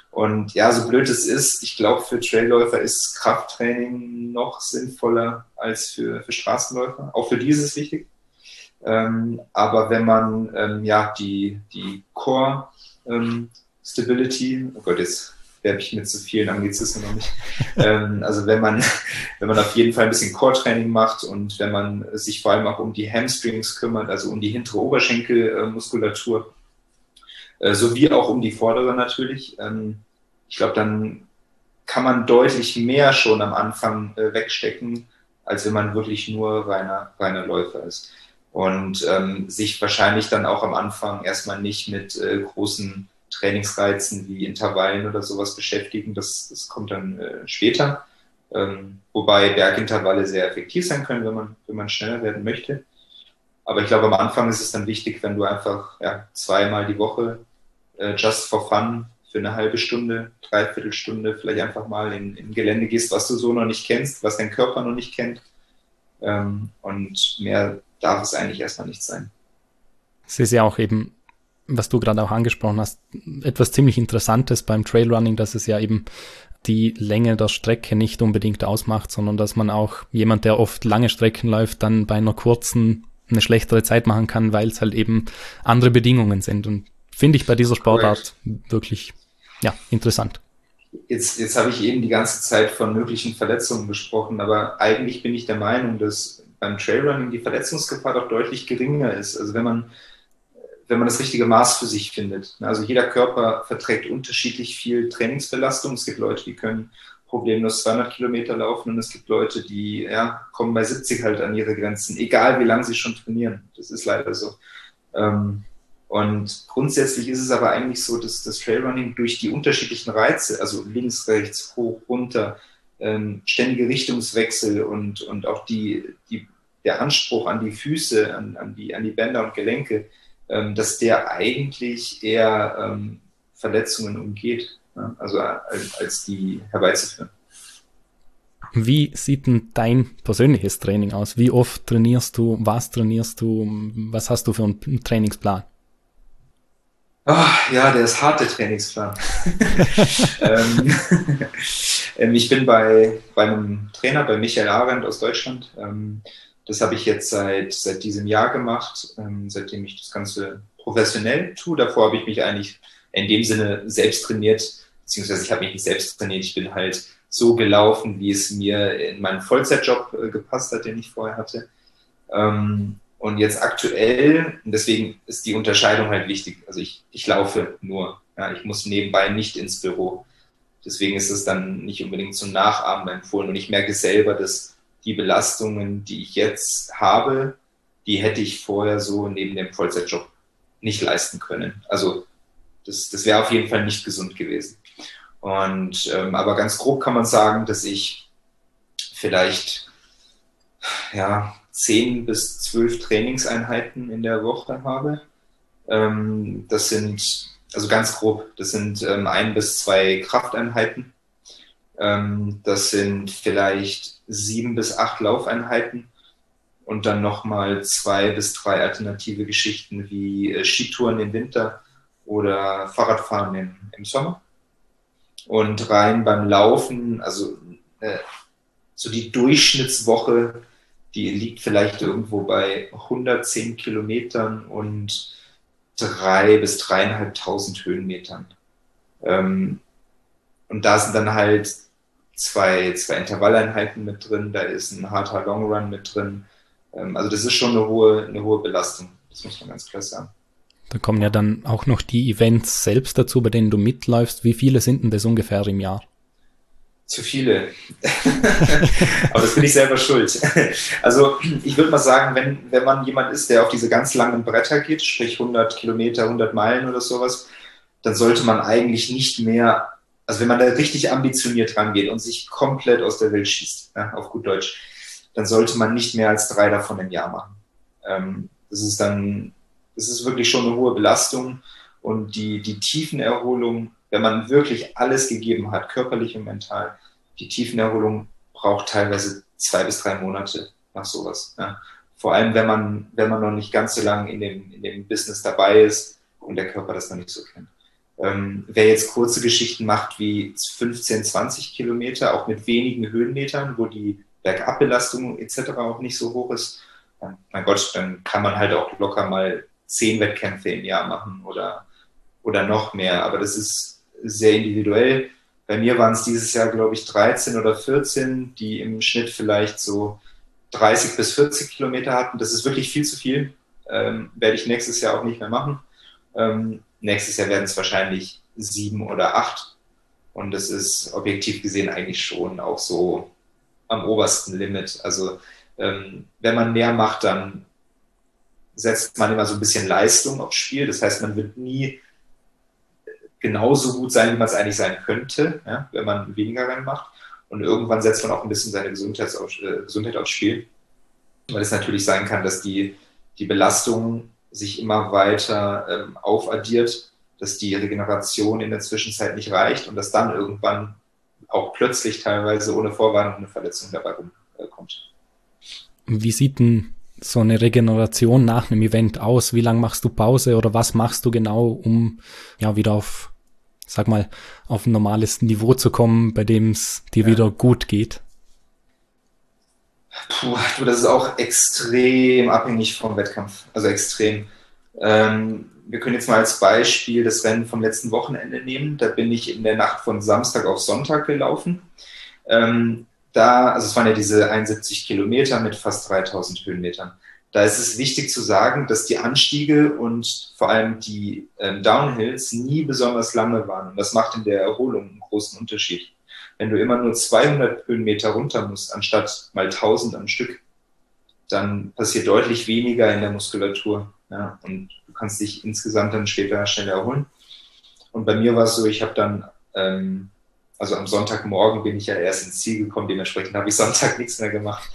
Und ja, so blöd es ist, ich glaube, für Trailläufer ist Krafttraining noch sinnvoller als für Straßenläufer. Auch für die ist es wichtig. Aber wenn man ja die Core Stability, oh Gott, jetzt werbe ich mit so vielen Anglizismen noch nicht. Also wenn man auf jeden Fall ein bisschen Core-Training macht und wenn man sich vor allem auch um die Hamstrings kümmert, also um die hintere Oberschenkelmuskulatur, sowie auch um die vordere natürlich, ich glaube, dann kann man deutlich mehr schon am Anfang wegstecken, als wenn man wirklich nur reiner Läufer ist. Und sich wahrscheinlich dann auch am Anfang erstmal nicht mit großen Trainingsreizen wie Intervallen oder sowas beschäftigen. Das kommt dann später. Wobei Bergintervalle sehr effektiv sein können, wenn man schneller werden möchte. Aber ich glaube, am Anfang ist es dann wichtig, wenn du einfach zweimal die Woche just for fun für eine halbe Stunde, dreiviertel Stunde vielleicht einfach mal in Gelände gehst, was du so noch nicht kennst, was dein Körper noch nicht kennt. Und mehr darf es eigentlich erstmal nicht sein. Es ist ja auch eben, was du gerade auch angesprochen hast, etwas ziemlich Interessantes beim Trailrunning, dass es ja eben die Länge der Strecke nicht unbedingt ausmacht, sondern dass man auch jemand, der oft lange Strecken läuft, dann bei einer kurzen eine schlechtere Zeit machen kann, weil es halt eben andere Bedingungen sind. Und finde ich bei dieser Sportart wirklich interessant. Jetzt habe ich eben die ganze Zeit von möglichen Verletzungen gesprochen, aber eigentlich bin ich der Meinung, dass beim Trailrunning die Verletzungsgefahr doch deutlich geringer ist. Also wenn man das richtige Maß für sich findet. Also jeder Körper verträgt unterschiedlich viel Trainingsbelastung. Es gibt Leute, die können problemlos 200 Kilometer laufen und es gibt Leute, die kommen bei 70 halt an ihre Grenzen, egal wie lange sie schon trainieren. Das ist leider so. Und grundsätzlich ist es aber eigentlich so, dass das Trailrunning durch die unterschiedlichen Reize, also links, rechts, hoch, runter, ständige Richtungswechsel und auch der Anspruch an die Füße, an die Bänder und Gelenke, dass der eigentlich eher Verletzungen umgeht, also als die herbeizuführen. Wie sieht denn dein persönliches Training aus? Wie oft trainierst du? Was trainierst du? Was hast du für einen Trainingsplan? Ja, der ist hart, der Trainingsplan. Ich bin bei einem Trainer, bei Michael Arendt aus Deutschland. Das habe ich jetzt seit diesem Jahr gemacht, seitdem ich das Ganze professionell tue. Davor habe ich mich eigentlich in dem Sinne selbst trainiert, beziehungsweise ich habe mich nicht selbst trainiert. Ich bin halt so gelaufen, wie es mir in meinen Vollzeitjob gepasst hat, den ich vorher hatte. Und jetzt aktuell, und deswegen ist die Unterscheidung halt wichtig, also ich laufe nur, ich muss nebenbei nicht ins Büro. Deswegen ist es dann nicht unbedingt zum Nachahmen empfohlen. Und ich merke selber, dass die Belastungen, die ich jetzt habe, die hätte ich vorher so neben dem Vollzeitjob nicht leisten können. Also das wäre auf jeden Fall nicht gesund gewesen. Und aber ganz grob kann man sagen, dass ich vielleicht 10 bis 12 Trainingseinheiten in der Woche habe. Das sind, also ganz grob, das sind 1 bis 2 Krafteinheiten. Das sind vielleicht 7 bis 8 Laufeinheiten und dann nochmal 2 bis 3 alternative Geschichten wie Skitouren im Winter oder Fahrradfahren im Sommer. Und rein beim Laufen, also so die Durchschnittswoche, die liegt vielleicht irgendwo bei 110 Kilometern und 3.000 bis 3.500 Höhenmetern. Und da sind dann halt zwei Intervalleinheiten mit drin, da ist ein harter Long Run mit drin. Also das ist schon eine hohe Belastung, das muss man ganz klar sagen. Da kommen ja dann auch noch die Events selbst dazu, bei denen du mitläufst. Wie viele sind denn das ungefähr im Jahr? Zu viele. Aber das bin ich selber schuld. Also ich würde mal sagen, wenn man jemand ist, der auf diese ganz langen Bretter geht, sprich 100 Kilometer, 100 Meilen oder sowas, dann sollte man eigentlich nicht mehr, also wenn man da richtig ambitioniert rangeht und sich komplett aus der Welt schießt, auf gut Deutsch, dann sollte man nicht mehr als 3 davon im Jahr machen. Das ist wirklich schon eine hohe Belastung und die Tiefenerholung, wenn man wirklich alles gegeben hat, körperlich und mental, die Tiefenerholung braucht teilweise 2 bis 3 Monate nach sowas. Ja. Vor allem, wenn man noch nicht ganz so lange in dem Business dabei ist und der Körper das noch nicht so kennt. Wer jetzt kurze Geschichten macht wie 15, 20 Kilometer, auch mit wenigen Höhenmetern, wo die Bergabbelastung etc. auch nicht so hoch ist, mein Gott, dann kann man halt auch locker mal 10 Wettkämpfe im Jahr machen oder noch mehr. Aber das ist sehr individuell. Bei mir waren es dieses Jahr, glaube ich, 13 oder 14, die im Schnitt vielleicht so 30 bis 40 Kilometer hatten. Das ist wirklich viel zu viel. Werde ich nächstes Jahr auch nicht mehr machen. Nächstes Jahr werden es wahrscheinlich 7 oder 8. Und das ist objektiv gesehen eigentlich schon auch so am obersten Limit. Also wenn man mehr macht, dann setzt man immer so ein bisschen Leistung aufs Spiel. Das heißt, man wird nie genauso gut sein, wie man es eigentlich sein könnte, ja, wenn man weniger Rennen macht. Und irgendwann setzt man auch ein bisschen seine Gesundheit aufs Spiel. Weil es natürlich sein kann, dass die Belastung sich immer weiter aufaddiert, dass die Regeneration in der Zwischenzeit nicht reicht und dass dann irgendwann auch plötzlich teilweise ohne Vorwarnung eine Verletzung dabei rumkommt. Wie sieht denn so eine Regeneration nach einem Event aus? Wie lange machst du Pause oder was machst du genau, um ja wieder auf, sag mal, auf ein normales Niveau zu kommen, bei dem es dir wieder gut geht? Das ist auch extrem abhängig vom Wettkampf, also extrem. Wir können jetzt mal als Beispiel das Rennen vom letzten Wochenende nehmen. Da bin ich in der Nacht von Samstag auf Sonntag gelaufen. Also es waren ja diese 71 Kilometer mit fast 3000 Höhenmetern. Da ist es wichtig zu sagen, dass die Anstiege und vor allem die Downhills nie besonders lange waren. Und das macht in der Erholung einen großen Unterschied. Wenn du immer nur 200 Höhenmeter runter musst, anstatt mal 1000 am Stück, dann passiert deutlich weniger in der Muskulatur. Ja? Und du kannst dich insgesamt dann später schneller erholen. Und bei mir war es so, ich habe dann also am Sonntagmorgen bin ich ja erst ins Ziel gekommen, dementsprechend habe ich Sonntag nichts mehr gemacht.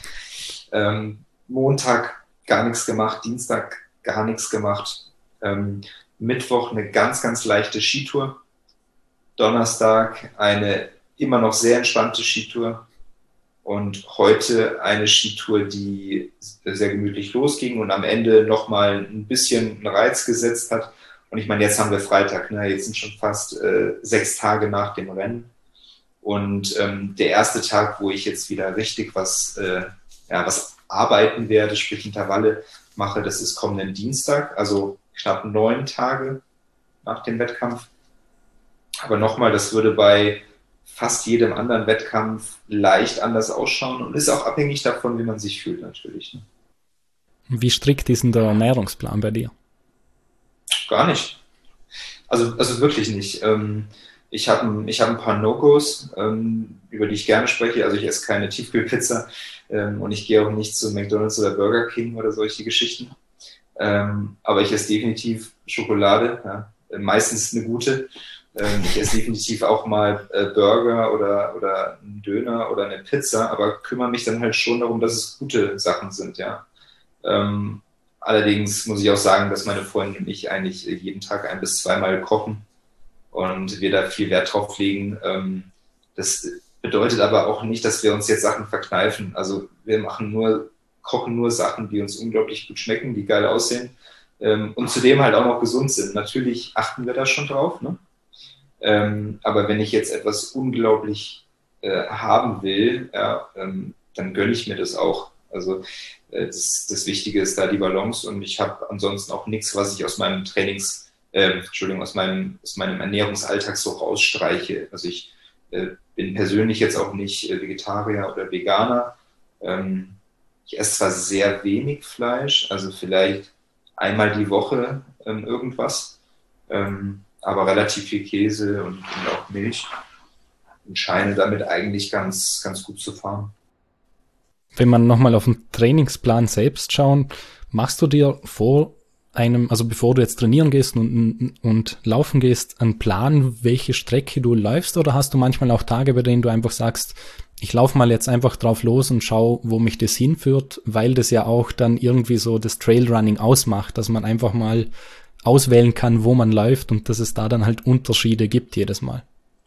Montag gar nichts gemacht, Dienstag gar nichts gemacht. Mittwoch eine ganz, ganz leichte Skitour. Donnerstag eine immer noch sehr entspannte Skitour. Und heute eine Skitour, die sehr gemütlich losging und am Ende nochmal ein bisschen einen Reiz gesetzt hat. Und ich meine, jetzt haben wir Freitag, ne? Jetzt sind schon fast 6 Tage nach dem Rennen. Und der erste Tag, wo ich jetzt wieder richtig was arbeiten werde, sprich Intervalle mache, das ist kommenden Dienstag, also knapp 9 Tage nach dem Wettkampf. Aber nochmal, das würde bei fast jedem anderen Wettkampf leicht anders ausschauen und ist auch abhängig davon, wie man sich fühlt natürlich. Ne? Wie strikt ist denn der Ernährungsplan bei dir? Gar nicht. Also wirklich nicht. Ich hab ein paar No-Gos, über die ich gerne spreche. Also ich esse keine Tiefkühlpizza und ich gehe auch nicht zu McDonald's oder Burger King oder solche Geschichten. Aber ich esse definitiv Schokolade, ja, meistens eine gute. Ich esse definitiv auch mal Burger oder einen Döner oder eine Pizza, aber kümmere mich dann halt schon darum, dass es gute Sachen sind, ja. Allerdings muss ich auch sagen, dass meine Freundin und ich eigentlich jeden Tag 1- bis 2-mal kochen und wir da viel Wert drauf legen. Das bedeutet aber auch nicht, dass wir uns jetzt Sachen verkneifen. Also wir kochen nur Sachen, die uns unglaublich gut schmecken, die geil aussehen und zudem halt auch noch gesund sind. Natürlich achten wir da schon drauf, ne? Aber wenn ich jetzt etwas unglaublich haben will, ja, dann gönne ich mir das auch. Also das Wichtige ist da die Balance und ich habe ansonsten auch nichts, was ich aus meinem aus meinem Ernährungsalltag so rausstreiche. Also ich bin persönlich jetzt auch nicht Vegetarier oder Veganer. Ich esse zwar sehr wenig Fleisch, also vielleicht einmal die Woche irgendwas, aber relativ viel Käse und auch Milch und scheine damit eigentlich ganz, ganz gut zu fahren. Wenn man nochmal auf den Trainingsplan selbst schauen, machst du dir also bevor du jetzt trainieren gehst und laufen gehst, einen Plan, welche Strecke du läufst, oder hast du manchmal auch Tage, bei denen du einfach sagst, ich laufe mal jetzt einfach drauf los und schau, wo mich das hinführt, weil das ja auch dann irgendwie so das Trailrunning ausmacht, dass man einfach mal auswählen kann, wo man läuft und dass es da dann halt Unterschiede gibt jedes Mal.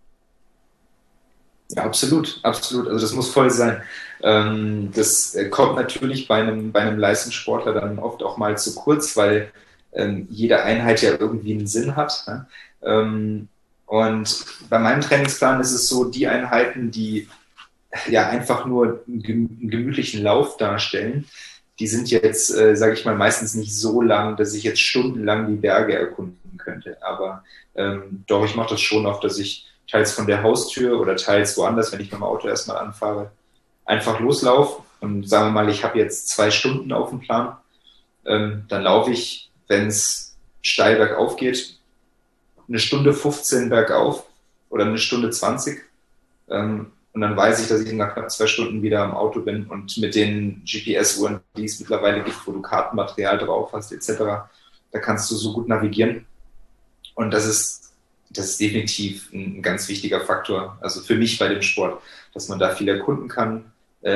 Ja, absolut, absolut. Also das muss voll sein. Das kommt natürlich bei einem Leistungssportler dann oft auch mal zu kurz, weil jede Einheit ja irgendwie einen Sinn hat. Ne? Und bei meinem Trainingsplan ist es so, die Einheiten, die ja einfach nur einen gemütlichen Lauf darstellen, die sind jetzt, sage ich mal, meistens nicht so lang, dass ich jetzt stundenlang die Berge erkunden könnte. Aber doch, ich mache das schon oft, dass ich teils von der Haustür oder teils woanders, wenn ich mit dem Auto erstmal anfahre, einfach loslaufe und sagen wir mal, ich habe jetzt 2 Stunden auf dem Plan, dann laufe ich, wenn es steil bergauf geht, 1:15 bergauf oder 1:20. Und dann weiß ich, dass ich nach knapp 2 Stunden wieder am Auto bin und mit den GPS-Uhren, die es mittlerweile gibt, wo du Kartenmaterial drauf hast, etc., da kannst du so gut navigieren. Und das ist definitiv ein ganz wichtiger Faktor, also für mich bei dem Sport, dass man da viel erkunden kann.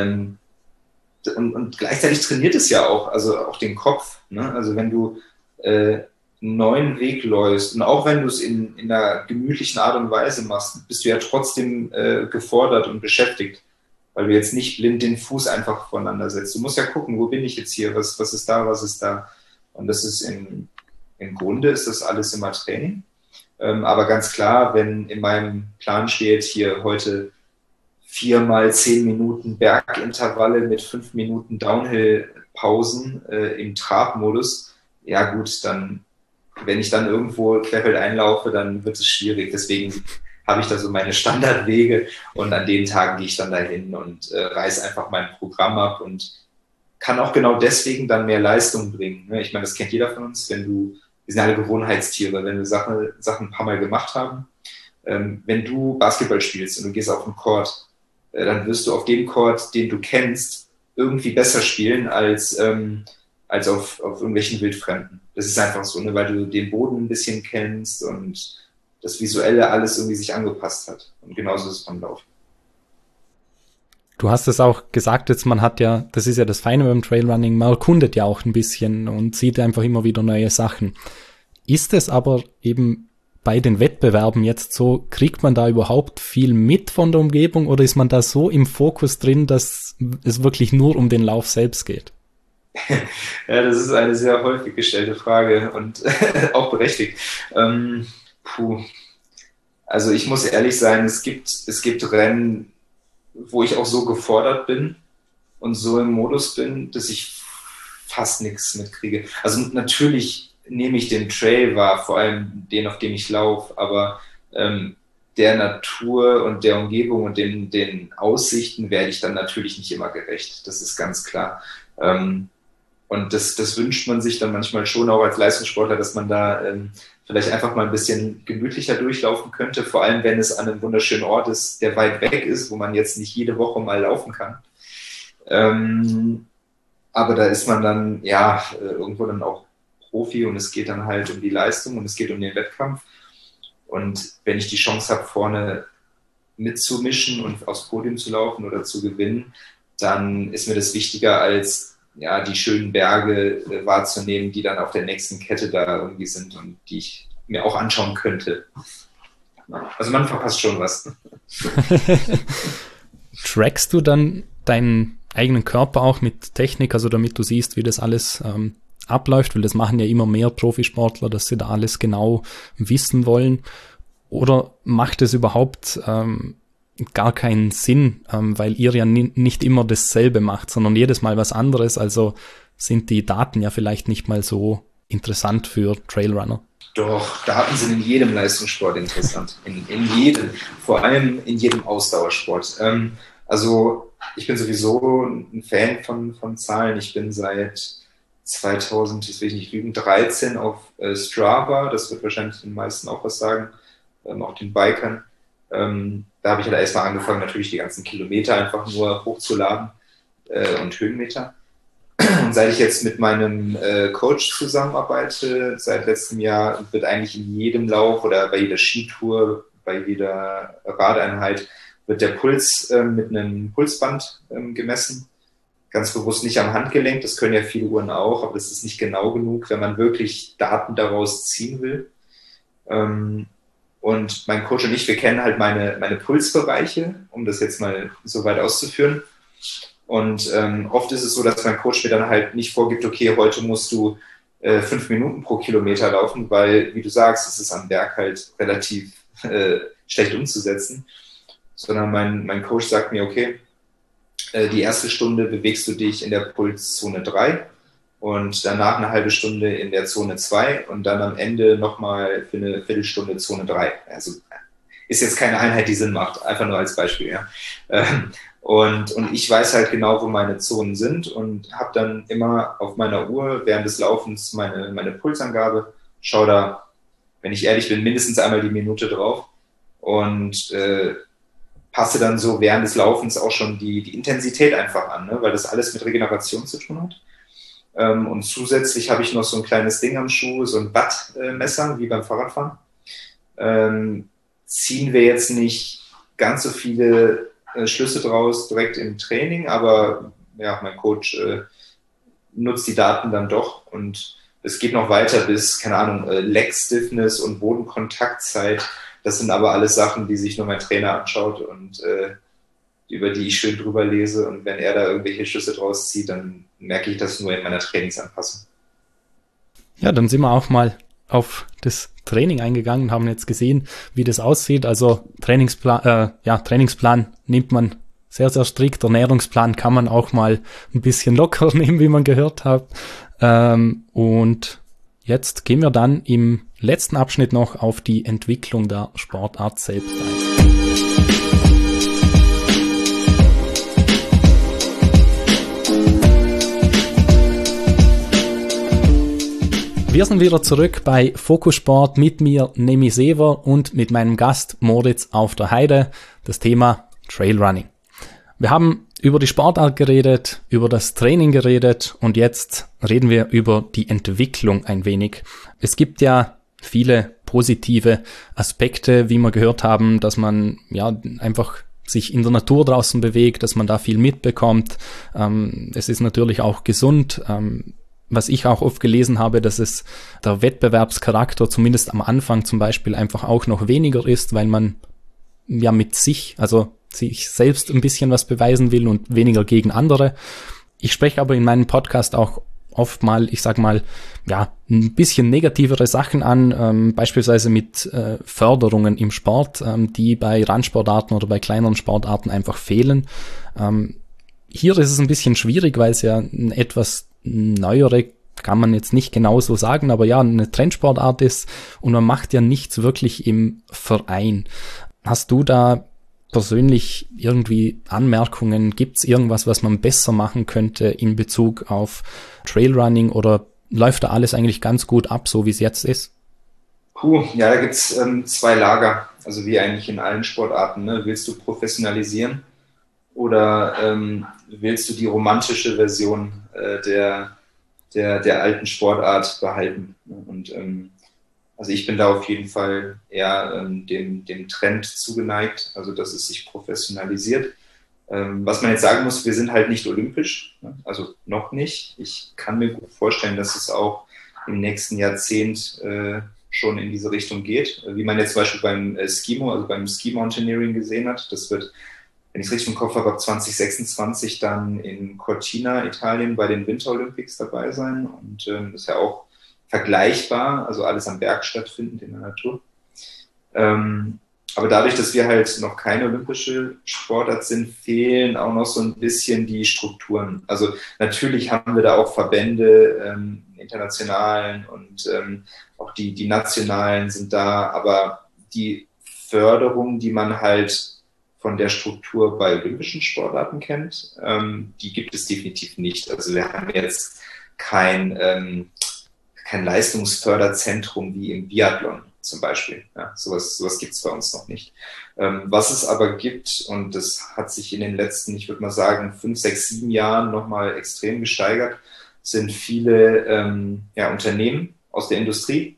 Und gleichzeitig trainiert es ja auch, also auch den Kopf. Ne? Also wenn du einen neuen Weg läufst und auch wenn du es in einer gemütlichen Art und Weise machst, bist du ja trotzdem gefordert und beschäftigt, weil du jetzt nicht blind den Fuß einfach voneinander setzt. Du musst ja gucken, wo bin ich jetzt hier, was ist da, was ist da. Und das ist im Grunde ist das alles immer Training. Aber ganz klar, wenn in meinem Plan steht, hier heute 4 mal 10 Minuten Bergintervalle mit 5 Minuten Downhill-Pausen im Trabmodus, ja gut, dann, wenn ich dann irgendwo querfeld einlaufe, dann wird es schwierig. Deswegen habe ich da so meine Standardwege und an den Tagen gehe ich dann dahin und reiße einfach mein Programm ab und kann auch genau deswegen dann mehr Leistung bringen. Ne? Ich meine, das kennt jeder von uns, wir sind alle Gewohnheitstiere, wenn wir Sachen ein paar Mal gemacht haben. Wenn du Basketball spielst und du gehst auf den Court, dann wirst du auf dem Court, den du kennst, irgendwie besser spielen als auf irgendwelchen Wildfremden. Das ist einfach so, ne? Weil du den Boden ein bisschen kennst und das Visuelle alles irgendwie sich angepasst hat. Und genauso ist es beim Laufen. Du hast es auch gesagt, jetzt man hat ja, das ist ja das Feine beim Trailrunning, man erkundet ja auch ein bisschen und sieht einfach immer wieder neue Sachen. Ist es aber eben bei den Wettbewerben jetzt so, kriegt man da überhaupt viel mit von der Umgebung oder ist man da so im Fokus drin, dass es wirklich nur um den Lauf selbst geht? Ja, das ist eine sehr häufig gestellte Frage und auch berechtigt. Also ich muss ehrlich sein, es gibt Rennen, wo ich auch so gefordert bin und so im Modus bin, dass ich fast nichts mitkriege. Also natürlich nehme ich den Trail wahr, vor allem den, auf dem ich laufe, aber der Natur und der Umgebung und den Aussichten werde ich dann natürlich nicht immer gerecht. Das ist ganz klar. Und das wünscht man sich dann manchmal schon auch als Leistungssportler, dass man da vielleicht einfach mal ein bisschen gemütlicher durchlaufen könnte, vor allem wenn es an einem wunderschönen Ort ist, der weit weg ist, wo man jetzt nicht jede Woche mal laufen kann. Aber da ist man dann ja irgendwo dann auch Profi und es geht dann halt um die Leistung und es geht um den Wettkampf. Und wenn ich die Chance habe, vorne mitzumischen und aufs Podium zu laufen oder zu gewinnen, dann ist mir das wichtiger als ja, die schönen Berge wahrzunehmen, die dann auf der nächsten Kette da irgendwie sind und die ich mir auch anschauen könnte. Also man verpasst schon was. Trackst du dann deinen eigenen Körper auch mit Technik, also damit du siehst, wie das alles abläuft, weil das machen ja immer mehr Profisportler, dass sie da alles genau wissen wollen? Oder macht es überhaupt gar keinen Sinn, weil ihr ja nicht immer dasselbe macht, sondern jedes Mal was anderes, also sind die Daten ja vielleicht nicht mal so interessant für Trailrunner. Doch, Daten sind in jedem Leistungssport interessant, in jedem, vor allem in jedem Ausdauersport. Also ich bin sowieso ein Fan von Zahlen, ich bin seit 2000, das will ich nicht lügen, 13 auf Strava, das wird wahrscheinlich den meisten auch was sagen, auch den Bikern. Da habe ich halt erstmal angefangen, natürlich die ganzen Kilometer einfach nur hochzuladen und Höhenmeter. Und seit ich jetzt mit meinem Coach zusammenarbeite, seit letztem Jahr, wird eigentlich in jedem Lauf oder bei jeder Skitour, bei jeder Radeinheit, wird der Puls mit einem Pulsband gemessen. Ganz bewusst nicht am Handgelenk, das können ja viele Uhren auch, aber das ist nicht genau genug, wenn man wirklich Daten daraus ziehen will. Und mein Coach und ich, wir kennen halt meine Pulsbereiche, um das jetzt mal so weit auszuführen. Und oft ist es so, dass mein Coach mir dann halt nicht vorgibt, okay, heute musst du 5 Minuten pro Kilometer laufen, weil, wie du sagst, es ist am Berg halt relativ schlecht umzusetzen, sondern mein Coach sagt mir, okay, die erste Stunde bewegst du dich in der Pulszone 3 und danach eine halbe Stunde in der Zone 2 und dann am Ende nochmal für eine Viertelstunde Zone 3. Also ist jetzt keine Einheit, die Sinn macht, einfach nur als Beispiel. Ja. Und ich weiß halt genau, wo meine Zonen sind und habe dann immer auf meiner Uhr während des Laufens meine Pulsangabe, schaue da, wenn ich ehrlich bin, mindestens einmal die Minute drauf und passe dann so während des Laufens auch schon die Intensität einfach an, ne? Weil das alles mit Regeneration zu tun hat. Und zusätzlich habe ich noch so ein kleines Ding am Schuh, so ein Wattmesser, wie beim Fahrradfahren. Ziehen wir jetzt nicht ganz so viele Schlüsse draus direkt im Training, aber ja, mein Coach nutzt die Daten dann doch und es geht noch weiter bis, keine Ahnung, Leg Stiffness und Bodenkontaktzeit. Das sind aber alles Sachen, die sich nur mein Trainer anschaut und über die ich schön drüber lese. Und wenn er da irgendwelche Schlüsse draus zieht, dann merke ich das nur in meiner Trainingsanpassung. Ja, dann sind wir auch mal auf das Training eingegangen und haben jetzt gesehen, wie das aussieht. Also Trainingsplan nimmt man sehr, sehr strikt. Ernährungsplan kann man auch mal ein bisschen locker nehmen, wie man gehört hat. Und jetzt gehen wir dann im letzten Abschnitt noch auf die Entwicklung der Sportart selbst ein. Wir sind wieder zurück bei Fokus Sport mit mir, Nemi Sever, und mit meinem Gast Moritz auf der Heide. Das Thema Trailrunning. Wir haben über die Sportart geredet, über das Training geredet und jetzt reden wir über die Entwicklung ein wenig. Es gibt ja viele positive Aspekte, wie wir gehört haben, dass man ja einfach sich in der Natur draußen bewegt, dass man da viel mitbekommt. Es ist natürlich auch gesund. Was ich auch oft gelesen habe, dass es der Wettbewerbscharakter zumindest am Anfang zum Beispiel einfach auch noch weniger ist, weil man ja mit sich selbst ein bisschen was beweisen will und weniger gegen andere. Ich spreche aber in meinem Podcast auch oft mal, ich sag mal, ja, ein bisschen negativere Sachen an, beispielsweise mit Förderungen im Sport, die bei Randsportarten oder bei kleineren Sportarten einfach fehlen. Hier ist es ein bisschen schwierig, weil es ja ein etwas neuere, kann man jetzt nicht genau so sagen, aber ja, eine Trendsportart ist und man macht ja nichts wirklich im Verein. Hast du da persönlich irgendwie Anmerkungen? Gibt's irgendwas, was man besser machen könnte in Bezug auf Trailrunning oder läuft da alles eigentlich ganz gut ab, so wie es jetzt ist? Ja, da gibt's 2 Lager, also wie eigentlich in allen Sportarten. Ne? Willst du professionalisieren oder willst du die romantische Version der alten Sportart behalten? Und also ich bin da auf jeden Fall eher dem Trend zugeneigt, also dass es sich professionalisiert. Was man jetzt sagen muss, wir sind halt nicht olympisch, ne? Also noch nicht. Ich kann mir gut vorstellen, dass es auch im nächsten Jahrzehnt schon in diese Richtung geht, wie man jetzt zum Beispiel beim Skimo, also beim Ski Mountaineering gesehen hat. Das wird, wenn ich es richtig im Kopf habe, ab 2026 dann in Cortina, Italien, bei den Winter Olympics dabei sein. Und das ist ja auch vergleichbar, also alles am Berg stattfindend in der Natur. Aber dadurch, dass wir halt noch keine olympische Sportart sind, fehlen auch noch so ein bisschen die Strukturen. Also natürlich haben wir da auch Verbände, internationalen und auch die nationalen sind da, aber die Förderung, die man halt von der Struktur bei olympischen Sportarten kennt, die gibt es definitiv nicht. Also wir haben jetzt kein Leistungsförderzentrum wie im Biathlon zum Beispiel. Ja, sowas gibt es bei uns noch nicht. Was es aber gibt, und das hat sich in den letzten, ich würde mal sagen, 5, 6, 7 Jahren nochmal extrem gesteigert, sind viele Unternehmen aus der Industrie,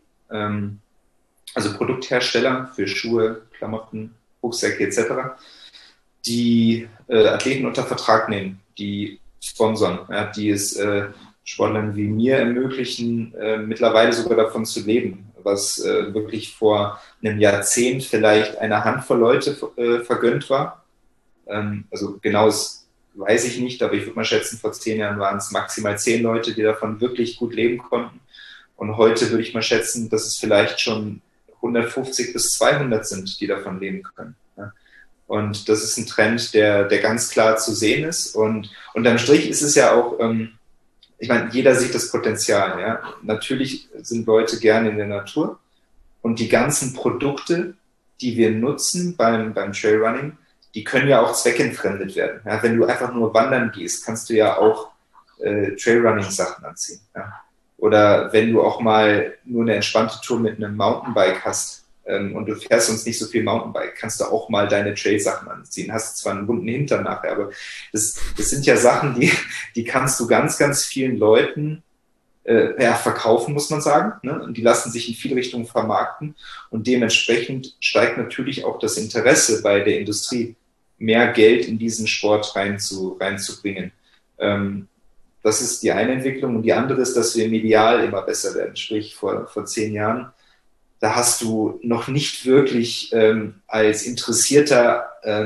also Produkthersteller für Schuhe, Klamotten, Rucksäcke etc., die Athleten unter Vertrag nehmen, die sponsern, ja, die es Sportlern wie mir ermöglichen, mittlerweile sogar davon zu leben, was wirklich vor einem Jahrzehnt vielleicht einer Handvoll Leute vergönnt war. Also genaues weiß ich nicht, aber ich würde mal schätzen, vor 10 Jahren waren es maximal 10 Leute, die davon wirklich gut leben konnten. Und heute würde ich mal schätzen, dass es vielleicht schon 150 bis 200 sind, die davon leben können. Ja. Und das ist ein Trend, der ganz klar zu sehen ist. Und unterm Strich ist es ja auch, ich meine, jeder sieht das Potenzial. Ja. Natürlich sind Leute gerne in der Natur. Und die ganzen Produkte, die wir nutzen beim Trailrunning, die können ja auch zweckentfremdet werden. Ja, wenn du einfach nur wandern gehst, kannst du ja auch Trailrunning-Sachen anziehen. Ja. Oder wenn du auch mal nur eine entspannte Tour mit einem Mountainbike hast und du fährst sonst nicht so viel Mountainbike, kannst du auch mal deine Trail-Sachen anziehen. Hast zwar einen bunten Hintern nachher, aber das sind ja Sachen, die kannst du ganz, ganz vielen Leuten verkaufen, muss man sagen. Ne? Und die lassen sich in viele Richtungen vermarkten. Und dementsprechend steigt natürlich auch das Interesse bei der Industrie, mehr Geld in diesen Sport reinzubringen. Das ist die eine Entwicklung. Und die andere ist, dass wir medial immer besser werden. Sprich, vor 10 Jahren, da hast du noch nicht wirklich als interessierter,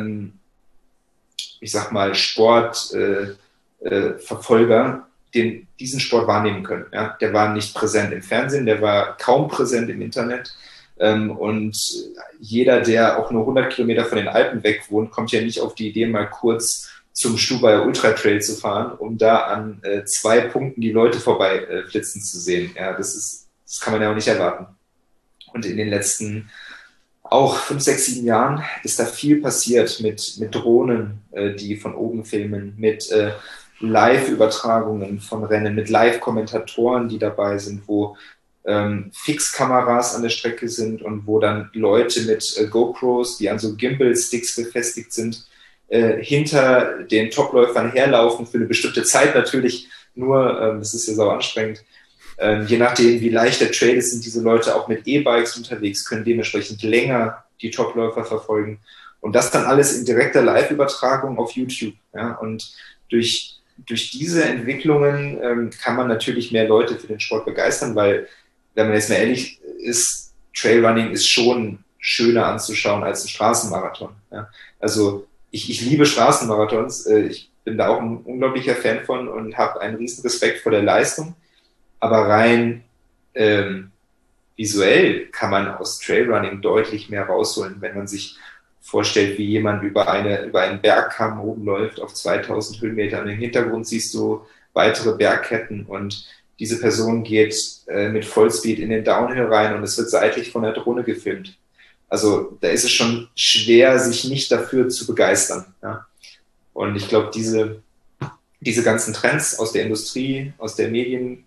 ich sag mal, Sportverfolger diesen Sport wahrnehmen können. Ja? Der war nicht präsent im Fernsehen, der war kaum präsent im Internet. Und jeder, der auch nur 100 Kilometer von den Alpen weg wohnt, kommt ja nicht auf die Idee, mal kurz zum Stubaier Ultra Trail zu fahren, um da an 2 Punkten die Leute vorbei flitzen zu sehen. Ja, das kann man ja auch nicht erwarten. Und in den letzten auch 5, 6, 7 Jahren ist da viel passiert mit Drohnen, die von oben filmen, mit Live-Übertragungen von Rennen, mit Live-Kommentatoren, die dabei sind, wo Fixkameras an der Strecke sind und wo dann Leute mit GoPros, die an so Gimbal-Sticks befestigt sind, hinter den Topläufern herlaufen für eine bestimmte Zeit natürlich nur, das ist ja sau anstrengend. Je nachdem, wie leicht der Trail ist, sind diese Leute auch mit E-Bikes unterwegs, können dementsprechend länger die Topläufer verfolgen. Und das dann alles in direkter Live-Übertragung auf YouTube. Ja? Und durch diese Entwicklungen kann man natürlich mehr Leute für den Sport begeistern, weil, wenn man jetzt mal ehrlich ist, Trailrunning ist schon schöner anzuschauen als ein Straßenmarathon. Ja? Also ich liebe Straßenmarathons, ich bin da auch ein unglaublicher Fan von und habe einen riesen Respekt vor der Leistung, aber rein visuell kann man aus Trailrunning deutlich mehr rausholen, wenn man sich vorstellt, wie jemand über einen Bergkamm oben läuft auf 2000 Höhenmetern. Im Hintergrund siehst du weitere Bergketten und diese Person geht mit Vollspeed in den Downhill rein und es wird seitlich von der Drohne gefilmt. Also da ist es schon schwer, sich nicht dafür zu begeistern. Ja? Und ich glaube, diese ganzen Trends aus der Industrie, aus der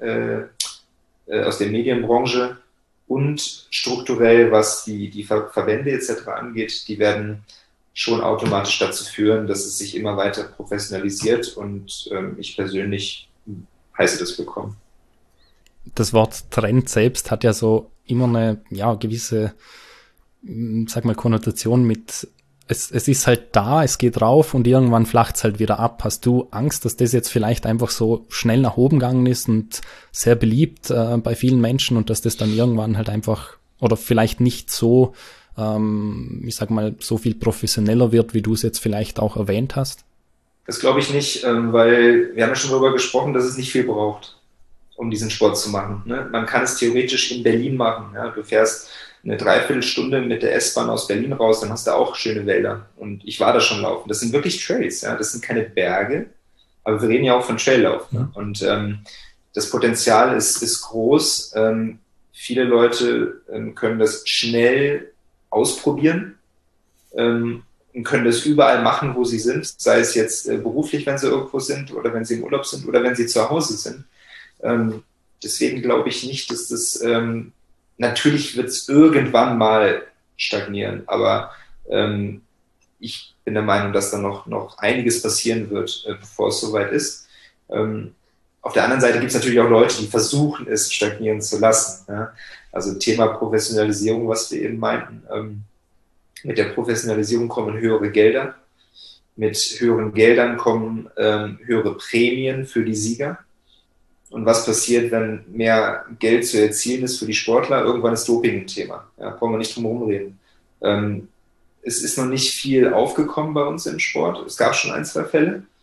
Medienbranche und strukturell, was die Verbände etc. angeht, die werden schon automatisch dazu führen, dass es sich immer weiter professionalisiert und ich persönlich heiße das willkommen. Das Wort Trend selbst hat ja so immer eine gewisse, sag mal, Konnotation mit, es ist halt da, es geht rauf und irgendwann flacht es halt wieder ab. Hast du Angst, dass das jetzt vielleicht einfach so schnell nach oben gegangen ist und sehr beliebt bei vielen Menschen und dass das dann irgendwann halt einfach oder vielleicht nicht so, ich sag mal, so viel professioneller wird, wie du es jetzt vielleicht auch erwähnt hast? Das glaube ich nicht, weil wir haben ja schon darüber gesprochen, dass es nicht viel braucht, um diesen Sport zu machen. Ne? Man kann es theoretisch in Berlin machen. Ja? Du fährst eine Dreiviertelstunde mit der S-Bahn aus Berlin raus, dann hast du auch schöne Wälder. Und ich war da schon laufen. Das sind wirklich Trails, ja. Das sind keine Berge, aber wir reden ja auch von Traillauf. Ne? Und das Potenzial ist groß. Viele Leute können das schnell ausprobieren und können das überall machen, wo sie sind. Sei es jetzt beruflich, wenn sie irgendwo sind oder wenn sie im Urlaub sind oder wenn sie zu Hause sind. Deswegen glaube ich nicht, dass das natürlich wird es irgendwann mal stagnieren, aber ich bin der Meinung, dass da noch einiges passieren wird, bevor es soweit ist. Auf der anderen Seite gibt es natürlich auch Leute, die versuchen, es stagnieren zu lassen. Ja? Also Thema Professionalisierung, was wir eben meinten. Mit der Professionalisierung kommen höhere Gelder. Mit höheren Geldern kommen höhere Prämien für die Sieger. Und was passiert, wenn mehr Geld zu erzielen ist für die Sportler? Irgendwann ist Doping ein Thema. Ja, brauchen wir nicht drum herum reden. Es ist noch nicht viel aufgekommen bei uns im Sport. Es gab schon 1, 2 Fälle.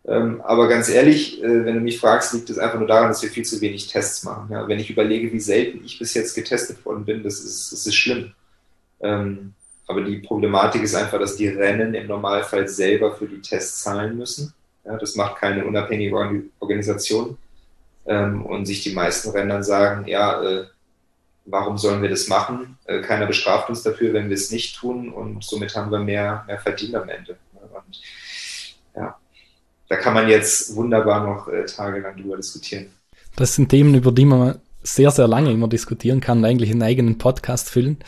Aber ganz ehrlich, wenn du mich fragst, liegt es einfach nur daran, dass wir viel zu wenig Tests machen. Ja, wenn ich überlege, wie selten ich bis jetzt getestet worden bin, das ist schlimm. Aber die Problematik ist einfach, dass die Rennen im Normalfall selber für die Tests zahlen müssen. Ja, das macht keine unabhängige Organisation. Und sich die meisten Rennen dann sagen, ja, warum sollen wir das machen? Keiner bestraft uns dafür, wenn wir es nicht tun, und somit haben wir mehr verdient am Ende. Und ja, da kann man jetzt wunderbar noch tagelang drüber diskutieren. Das sind Themen, über die man sehr, sehr lange immer diskutieren kann und eigentlich einen eigenen Podcast füllen.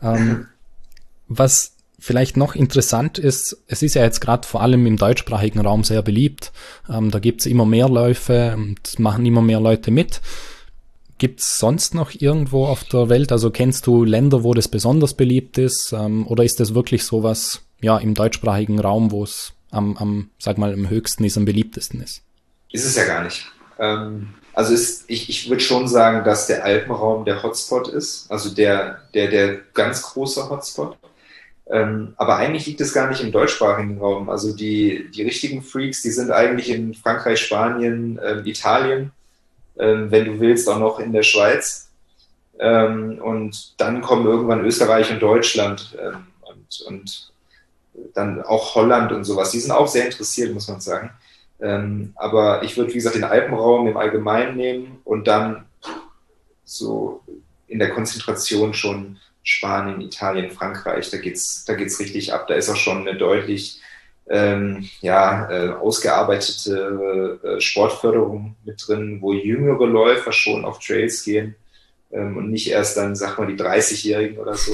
Was vielleicht noch interessant ist, es ist ja jetzt gerade vor allem im deutschsprachigen Raum sehr beliebt. Da gibt's immer mehr Läufe und machen immer mehr Leute mit. Gibt's sonst noch irgendwo auf der Welt, also kennst du Länder, wo das besonders beliebt ist, oder ist das wirklich sowas, ja, im deutschsprachigen Raum, wo es am höchsten ist, am beliebtesten ist? Ist es ja gar nicht. Also ich würde schon sagen, dass der Alpenraum der Hotspot ist, also der ganz große Hotspot. Aber eigentlich liegt es gar nicht im deutschsprachigen Raum. Also die richtigen Freaks, die sind eigentlich in Frankreich, Spanien, Italien, wenn du willst, auch noch in der Schweiz. Und dann kommen irgendwann Österreich und Deutschland und dann auch Holland und sowas. Die sind auch sehr interessiert, muss man sagen. Aber ich würde, wie gesagt, den Alpenraum im Allgemeinen nehmen und dann so in der Konzentration schon Spanien, Italien, Frankreich. Da geht's richtig ab. Da ist auch schon eine deutlich ausgearbeitete Sportförderung mit drin, wo jüngere Läufer schon auf Trails gehen und nicht erst dann, sag mal, die 30-Jährigen oder so.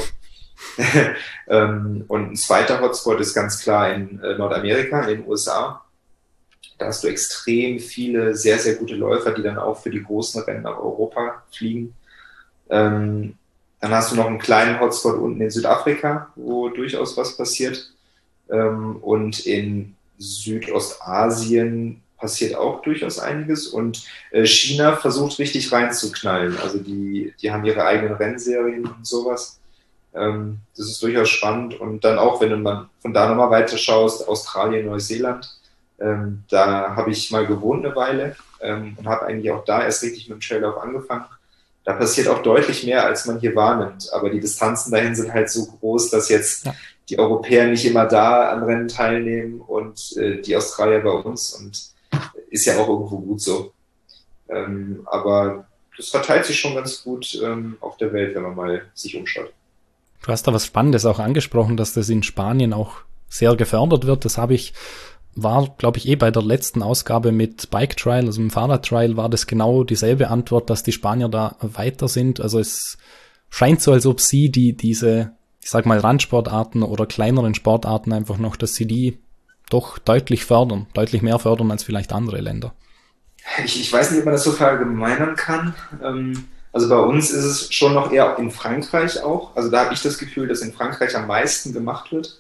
Und ein zweiter Hotspot ist ganz klar in Nordamerika, in den USA. Da hast du extrem viele sehr, sehr gute Läufer, die dann auch für die großen Rennen nach Europa fliegen. Dann hast du noch einen kleinen Hotspot unten in Südafrika, wo durchaus was passiert. Und in Südostasien passiert auch durchaus einiges. Und China versucht richtig reinzuknallen. Also die haben ihre eigenen Rennserien und sowas. Das ist durchaus spannend. Und dann auch, wenn du mal von da nochmal weiter schaust, Australien, Neuseeland, da habe ich mal gewohnt eine Weile und habe eigentlich auch da erst richtig mit dem Traillauf angefangen. Da passiert auch deutlich mehr, als man hier wahrnimmt. Aber die Distanzen dahin sind halt so groß, dass jetzt die Europäer nicht immer da an Rennen teilnehmen und die Australier bei uns. Und ist ja auch irgendwo gut so. Aber das verteilt sich schon ganz gut auf der Welt, wenn man mal sich umschaut. Du hast da was Spannendes auch angesprochen, dass das in Spanien auch sehr gefördert wird. Das war, glaube ich, bei der letzten Ausgabe mit Bike Trial, also im Fahrrad-Trial, war das genau dieselbe Antwort, dass die Spanier da weiter sind. Also es scheint so, als ob sie diese, ich sag mal, Randsportarten oder kleineren Sportarten einfach noch, dass sie die doch deutlich mehr fördern als vielleicht andere Länder. Ich weiß nicht, ob man das so verallgemeinern kann. Also bei uns ist es schon noch eher in Frankreich auch. Also da habe ich das Gefühl, dass in Frankreich am meisten gemacht wird.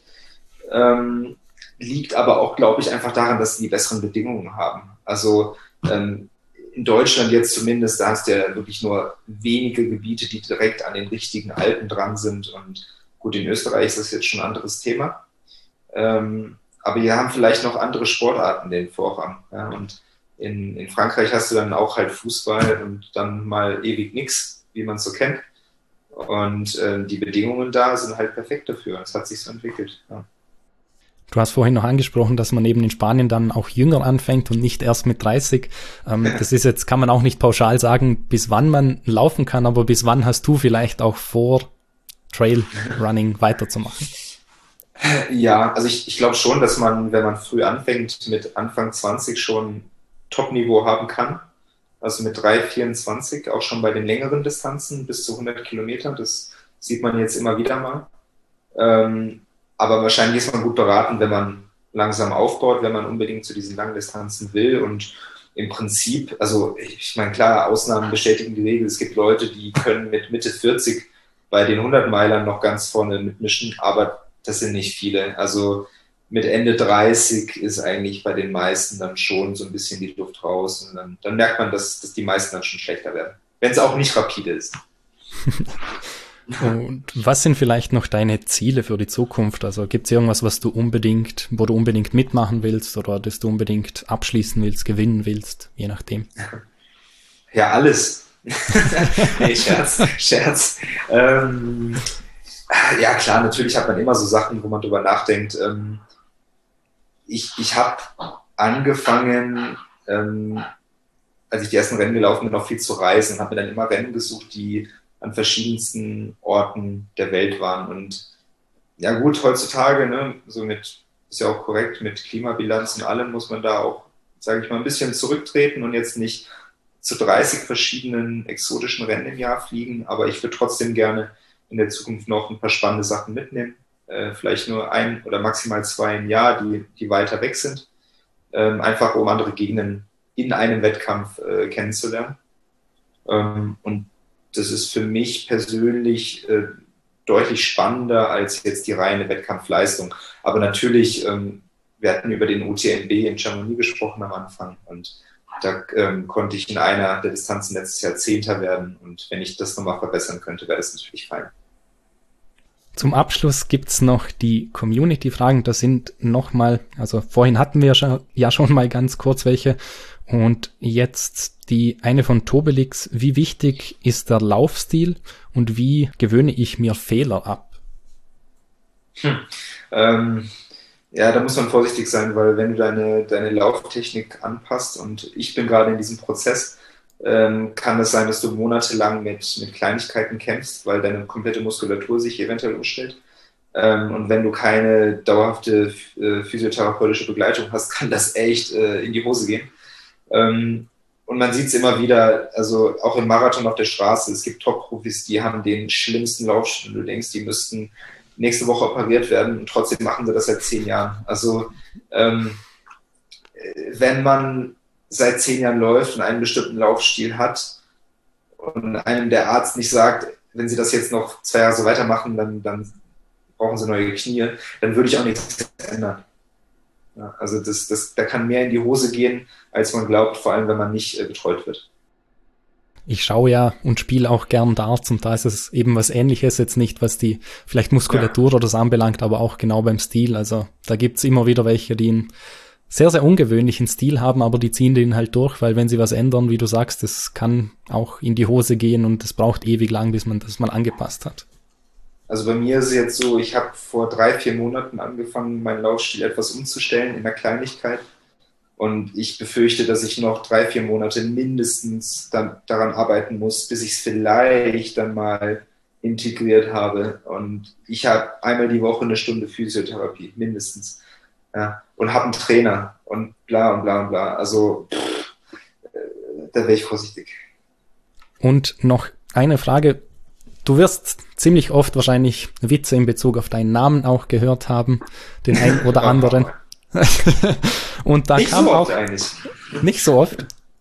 Liegt aber auch, glaube ich, einfach daran, dass sie die besseren Bedingungen haben. Also in Deutschland jetzt zumindest, da hast du ja wirklich nur wenige Gebiete, die direkt an den richtigen Alpen dran sind. Und gut, in Österreich ist das jetzt schon ein anderes Thema. Aber wir haben vielleicht noch andere Sportarten, den Vorrang. Ja? Und in Frankreich hast du dann auch halt Fußball und dann mal ewig nix, wie man es so kennt. Und die Bedingungen da sind halt perfekt dafür. Es hat sich so entwickelt. Ja. Du hast vorhin noch angesprochen, dass man eben in Spanien dann auch jünger anfängt und nicht erst mit 30. Das ist jetzt, kann man auch nicht pauschal sagen, bis wann man laufen kann, aber bis wann hast du vielleicht auch vor, Trailrunning weiterzumachen? Ja, also ich glaube schon, dass man, wenn man früh anfängt, mit Anfang 20 schon Top-Niveau haben kann. Also mit 3,24, auch schon bei den längeren Distanzen bis zu 100 Kilometern. Das sieht man jetzt immer wieder mal. Aber wahrscheinlich ist man gut beraten, wenn man langsam aufbaut, wenn man unbedingt zu diesen langen Distanzen will. Und im Prinzip, also ich meine, klar, Ausnahmen bestätigen die Regel. Es gibt Leute, die können mit Mitte 40 bei den 100-Meilern noch ganz vorne mitmischen, aber das sind nicht viele. Also mit Ende 30 ist eigentlich bei den meisten dann schon so ein bisschen die Luft raus. Und dann merkt man, dass die meisten dann schon schlechter werden. Wenn es auch nicht rapide ist. Und was sind vielleicht noch deine Ziele für die Zukunft? Also gibt es irgendwas, wo du unbedingt mitmachen willst oder das du unbedingt abschließen willst, gewinnen willst, je nachdem? Ja, alles. Nee, Scherz. Ja, klar, natürlich hat man immer so Sachen, wo man drüber nachdenkt. Ich habe angefangen, als ich die ersten Rennen gelaufen bin, noch viel zu reisen und habe mir dann immer Rennen gesucht, die an verschiedensten Orten der Welt waren. Und ja gut, heutzutage, ne, ist ja auch korrekt, mit Klimabilanz und allem muss man da auch, sage ich mal, ein bisschen zurücktreten und jetzt nicht zu 30 verschiedenen exotischen Rennen im Jahr fliegen, aber ich würde trotzdem gerne in der Zukunft noch ein paar spannende Sachen mitnehmen. Vielleicht nur ein oder maximal 2 im Jahr, die weiter weg sind. Einfach um andere Gegenden in einem Wettkampf kennenzulernen. Und das ist für mich persönlich deutlich spannender als jetzt die reine Wettkampfleistung. Aber natürlich, wir hatten über den UTMB in Chamonix gesprochen am Anfang und da konnte ich in einer der Distanzen letztes Jahr 10. werden und wenn ich das nochmal verbessern könnte, wäre das natürlich fein. Zum Abschluss gibt's noch die Community-Fragen. Das sind nochmal, also vorhin hatten wir ja schon mal ganz kurz welche. Und jetzt die eine von Tobelix. Wie wichtig ist der Laufstil und wie gewöhne ich mir Fehler ab? Ja, da muss man vorsichtig sein, weil wenn du deine Lauftechnik anpasst und ich bin gerade in diesem Prozess, kann es sein, dass du monatelang mit Kleinigkeiten kämpfst, weil deine komplette Muskulatur sich eventuell umstellt. Und wenn du keine dauerhafte physiotherapeutische Begleitung hast, kann das echt in die Hose gehen. Und man sieht es immer wieder, also auch im Marathon auf der Straße, es gibt Top-Profis, die haben den schlimmsten Laufstil. Du denkst, die müssten nächste Woche operiert werden und trotzdem machen sie das seit 10 Jahren. Also wenn man seit 10 Jahren läuft und einen bestimmten Laufstil hat und einem der Arzt nicht sagt, wenn sie das jetzt noch 2 Jahre so weitermachen, dann brauchen sie neue Knie, dann würde ich auch nichts ändern. Ja, also da kann mehr in die Hose gehen, als man glaubt, vor allem wenn man nicht betreut wird. Ich schaue ja und spiele auch gern Darts und da ist es eben was Ähnliches, jetzt nicht, was die vielleicht Muskulatur oder so anbelangt, aber auch genau beim Stil. Also da gibt's immer wieder welche, die einen sehr, sehr ungewöhnlichen Stil haben, aber die ziehen den halt durch, weil wenn sie was ändern, wie du sagst, das kann auch in die Hose gehen und es braucht ewig lang, bis man das mal angepasst hat. Also bei mir ist es jetzt so, ich habe vor 3-4 Monaten angefangen, meinen Laufstil etwas umzustellen in der Kleinigkeit. Und ich befürchte, dass ich noch 3-4 Monate mindestens daran arbeiten muss, bis ich es vielleicht dann mal integriert habe. Und ich habe einmal die Woche 1 Stunde Physiotherapie, mindestens. Ja, und habe einen Trainer und bla und bla und bla. Also da wäre ich vorsichtig. Und noch eine Frage. Du wirst ziemlich oft wahrscheinlich Witze in Bezug auf deinen Namen auch gehört haben, den einen oder anderen. Und da nicht kam so oft auch eigentlich. Nicht so oft.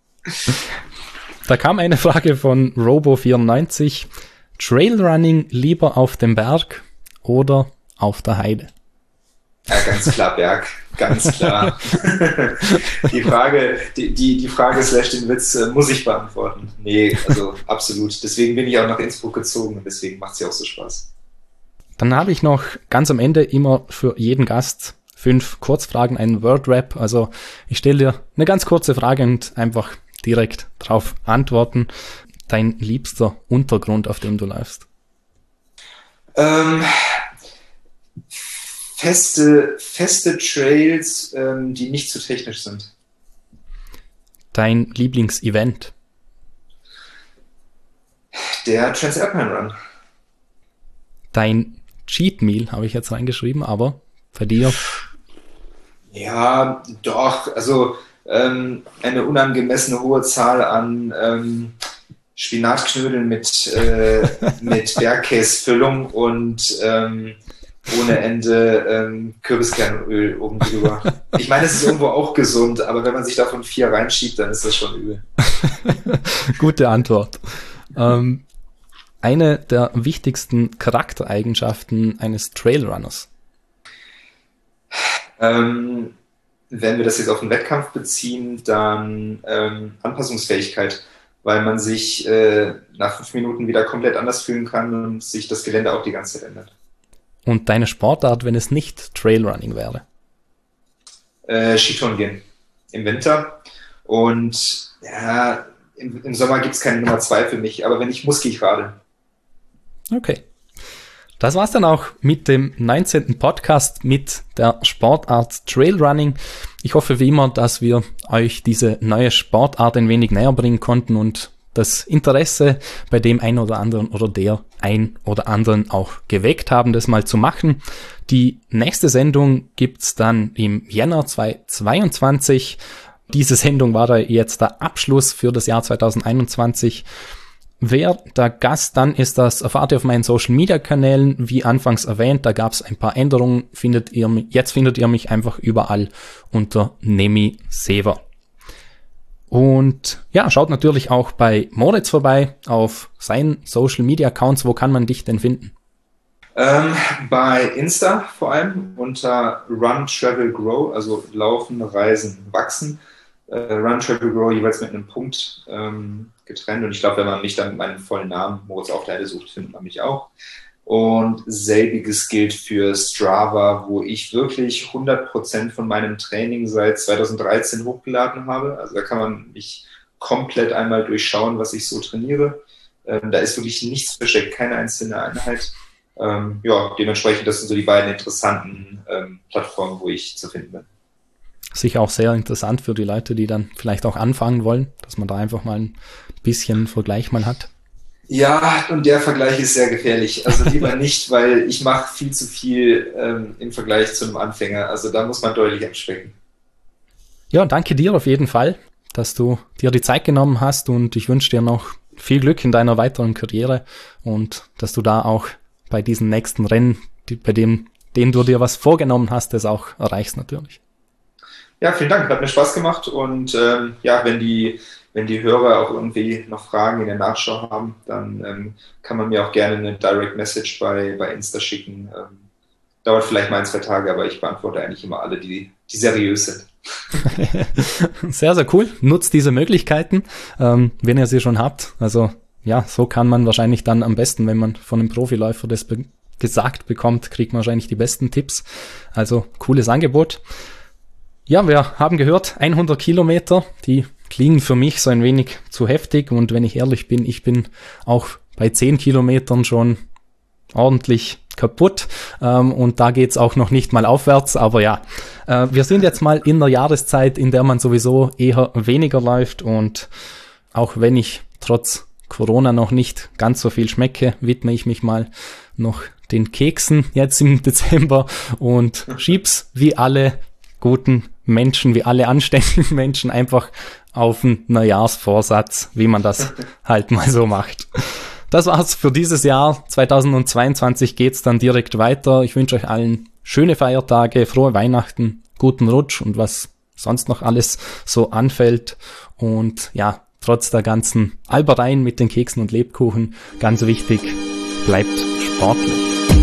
Da kam eine Frage von Robo94. Trailrunning lieber auf dem Berg oder auf der Heide? Ja, ganz klar Berg, ganz klar. Die Frage slash den Witz muss ich beantworten. Nee, also absolut. Deswegen bin ich auch nach Innsbruck gezogen und deswegen macht es ja auch so Spaß. Dann habe ich noch ganz am Ende immer für jeden Gast 5 Kurzfragen, einen Word-Rap. Also ich stelle dir eine ganz kurze Frage und einfach direkt drauf antworten. Dein liebster Untergrund, auf dem du läufst? Feste Trails, die nicht zu technisch sind. Dein Lieblingsevent? Der Transalpine Run. Dein Cheat Meal habe ich jetzt reingeschrieben, aber bei dir? Ja, doch. Also eine unangemessene hohe Zahl an Spinatknödeln mit Bergkäsefüllung und ohne Ende Kürbiskernöl oben drüber. Ich meine, es ist irgendwo auch gesund, aber wenn man sich davon 4 reinschiebt, dann ist das schon übel. Gute Antwort. Eine der wichtigsten Charaktereigenschaften eines Trailrunners? Wenn wir das jetzt auf den Wettkampf beziehen, dann Anpassungsfähigkeit. weil man sich nach 5 Minuten wieder komplett anders fühlen kann und sich das Gelände auch die ganze Zeit ändert. Und deine Sportart, wenn es nicht Trailrunning wäre? Skitouren gehen im Winter. Und ja, im Sommer gibt es keine Nummer 2 für mich, aber wenn ich muss, gehe ich Radl. Okay. Das war's dann auch mit dem 19. Podcast mit der Sportart Trailrunning. Ich hoffe wie immer, dass wir euch diese neue Sportart ein wenig näher bringen konnten und das Interesse bei dem einen oder anderen oder der ein oder anderen auch geweckt haben, das mal zu machen. Die nächste Sendung gibt's dann im Jänner 2022. Diese Sendung war da jetzt der Abschluss für das Jahr 2021. Wer der Gast dann ist, das erfahrt ihr auf meinen Social-Media-Kanälen. Wie anfangs erwähnt, da gab es ein paar Änderungen. Jetzt findet ihr mich einfach überall unter Nemi Sever. Und ja, schaut natürlich auch bei Moritz vorbei auf seinen Social-Media-Accounts. Wo kann man dich denn finden? Bei Insta vor allem unter Run, Travel, Grow, also Laufen, Reisen, Wachsen. Run, Travel, Grow jeweils mit einem Punkt getrennt. Und ich glaube, wenn man mich dann mit meinem vollen Namen Moritz auf der Erde sucht, findet man mich auch. Und selbiges gilt für Strava, wo ich wirklich 100% von meinem Training seit 2013 hochgeladen habe. Also da kann man mich komplett einmal durchschauen, was ich so trainiere. Da ist wirklich nichts versteckt, keine einzelne Einheit. Dementsprechend, das sind so die beiden interessanten Plattformen, wo ich zu finden bin. Sicher auch sehr interessant für die Leute, die dann vielleicht auch anfangen wollen, dass man da einfach mal ein bisschen Vergleich mal hat. Ja, und der Vergleich ist sehr gefährlich. Also lieber nicht, weil ich mache viel zu viel im Vergleich zu einem Anfänger. Also da muss man deutlich abspecken. Ja, danke dir auf jeden Fall, dass du dir die Zeit genommen hast und ich wünsche dir noch viel Glück in deiner weiteren Karriere und dass du da auch bei diesen nächsten Rennen, bei denen du dir was vorgenommen hast, das auch erreichst natürlich. Ja, vielen Dank, hat mir Spaß gemacht und wenn die Hörer auch irgendwie noch Fragen in der Nachschau haben, dann kann man mir auch gerne eine Direct Message bei Insta schicken. Dauert vielleicht mal 1-2 Tage, aber ich beantworte eigentlich immer alle, die seriös sind. Sehr, sehr cool. Nutzt diese Möglichkeiten, wenn ihr sie schon habt. Also ja, so kann man wahrscheinlich dann am besten, wenn man von einem Profiläufer das gesagt bekommt, kriegt man wahrscheinlich die besten Tipps. Also cooles Angebot. Ja, wir haben gehört, 100 Kilometer, die klingen für mich so ein wenig zu heftig und wenn ich ehrlich bin, ich bin auch bei 10 Kilometern schon ordentlich kaputt und da geht's auch noch nicht mal aufwärts, aber ja, wir sind jetzt mal in der Jahreszeit, in der man sowieso eher weniger läuft und auch wenn ich trotz Corona noch nicht ganz so viel schmecke, widme ich mich mal noch den Keksen jetzt im Dezember und schieb's wie alle guten Menschen, wie alle anständigen Menschen einfach auf einen Neujahrsvorsatz, wie man das halt mal so macht. Das war's für dieses Jahr. 2022 geht's dann direkt weiter. Ich wünsche euch allen schöne Feiertage, frohe Weihnachten, guten Rutsch und was sonst noch alles so anfällt. Und ja, trotz der ganzen Albereien mit den Keksen und Lebkuchen, ganz wichtig, bleibt sportlich.